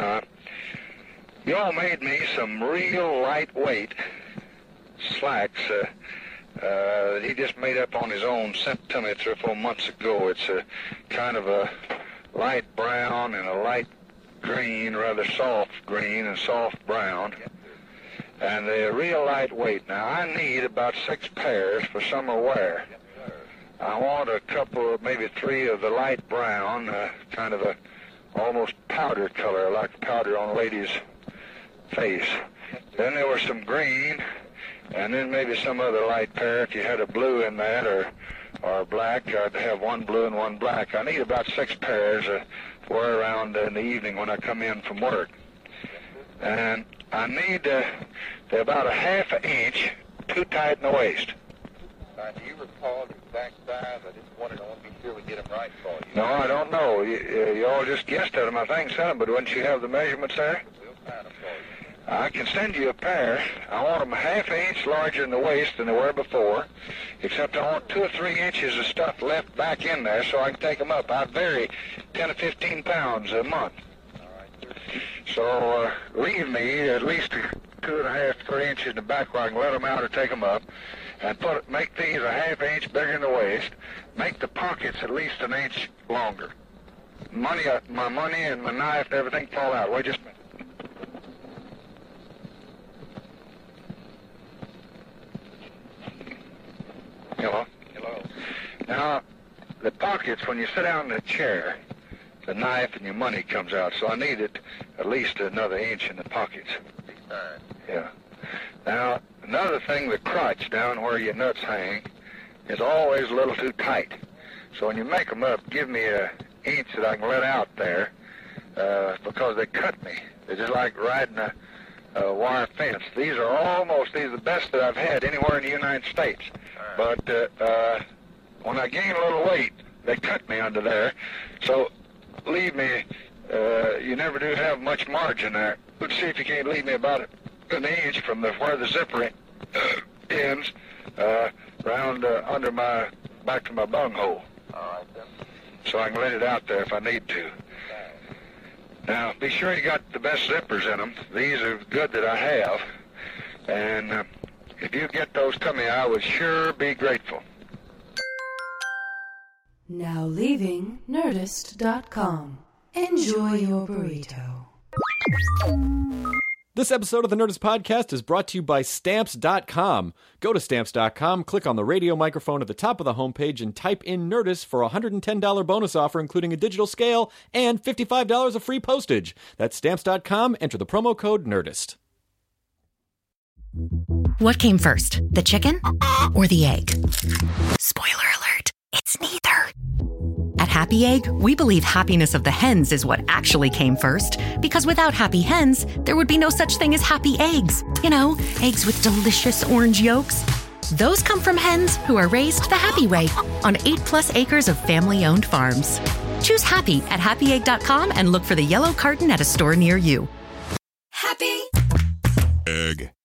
You all made me some real lightweight slacks that he just made up on his own, sent to me 3 or 4 months ago. It's a kind of a light brown and a light green, rather soft green and soft brown. Yes, And they're real lightweight. Now, I need about 6 pairs for summer wear. yes, sir. I want a couple, maybe 3 of the light brown, kind of a almost powder color, like powder on a lady's face. Then there was some green, and then maybe some other light pair. If you had a blue in that or black, I'd have 1 blue and 1 black. I need about 6 pairs to wear around in the evening when I come in from work. And I need they're about a ½ an inch too tight in the waist. Do you recall the exact size? I just wanted to be sure we get them right for you. No, I don't know. You all just guessed at them, I think, sent them, but wouldn't you have the measurements there? We'll find them for you. I can send you a pair. I want them a ½ an inch larger in the waist than they were before, except I want 2 or 3 inches of stuff left back in there so I can take them up. I vary 10 to 15 pounds a month. All right, sir. So leave me at least 2.5, 3 inches in the back where I can let them out or take them up, and make these a ½ inch bigger in the waist. Make the pockets at least an inch longer. My money and my knife and everything fall out. Wait just a minute. Hello? Hello. Now, the pockets, when you sit down in a chair, the knife and your money comes out, so I need it at least another inch in the pockets. Fine. Yeah. Now, another thing, the crotch down where your nuts hang is always a little too tight. So when you make them up, give me an inch that I can let out there because they cut me. They're just like riding a wire fence. These are the best that I've had anywhere in the United States. But when I gain a little weight, they cut me under there. So leave me, you never do have much margin there. Let's see if you can't leave me about an inch from where the zipper ends, round under my, back to my bunghole. All right, then. So I can let it out there if I need to. Now, be sure you got the best zippers in them. These are good that I have. And if you get those to me, I would sure be grateful. Now leaving Nerdist.com. Enjoy your burrito. This episode of the Nerdist Podcast is brought to you by Stamps.com. Go to Stamps.com, click on the radio microphone at the top of the homepage, and type in Nerdist for a $110 bonus offer, including a digital scale and $55 of free postage. That's Stamps.com. Enter the promo code Nerdist. What came first, the chicken or the egg? Spoiler alert, it's neither. At Happy Egg, we believe happiness of the hens is what actually came first, because without happy hens, there would be no such thing as happy eggs. You know, eggs with delicious orange yolks. Those come from hens who are raised the happy way on 8+ acres of family-owned farms. Choose happy at happyegg.com and look for the yellow carton at a store near you. Happy Egg.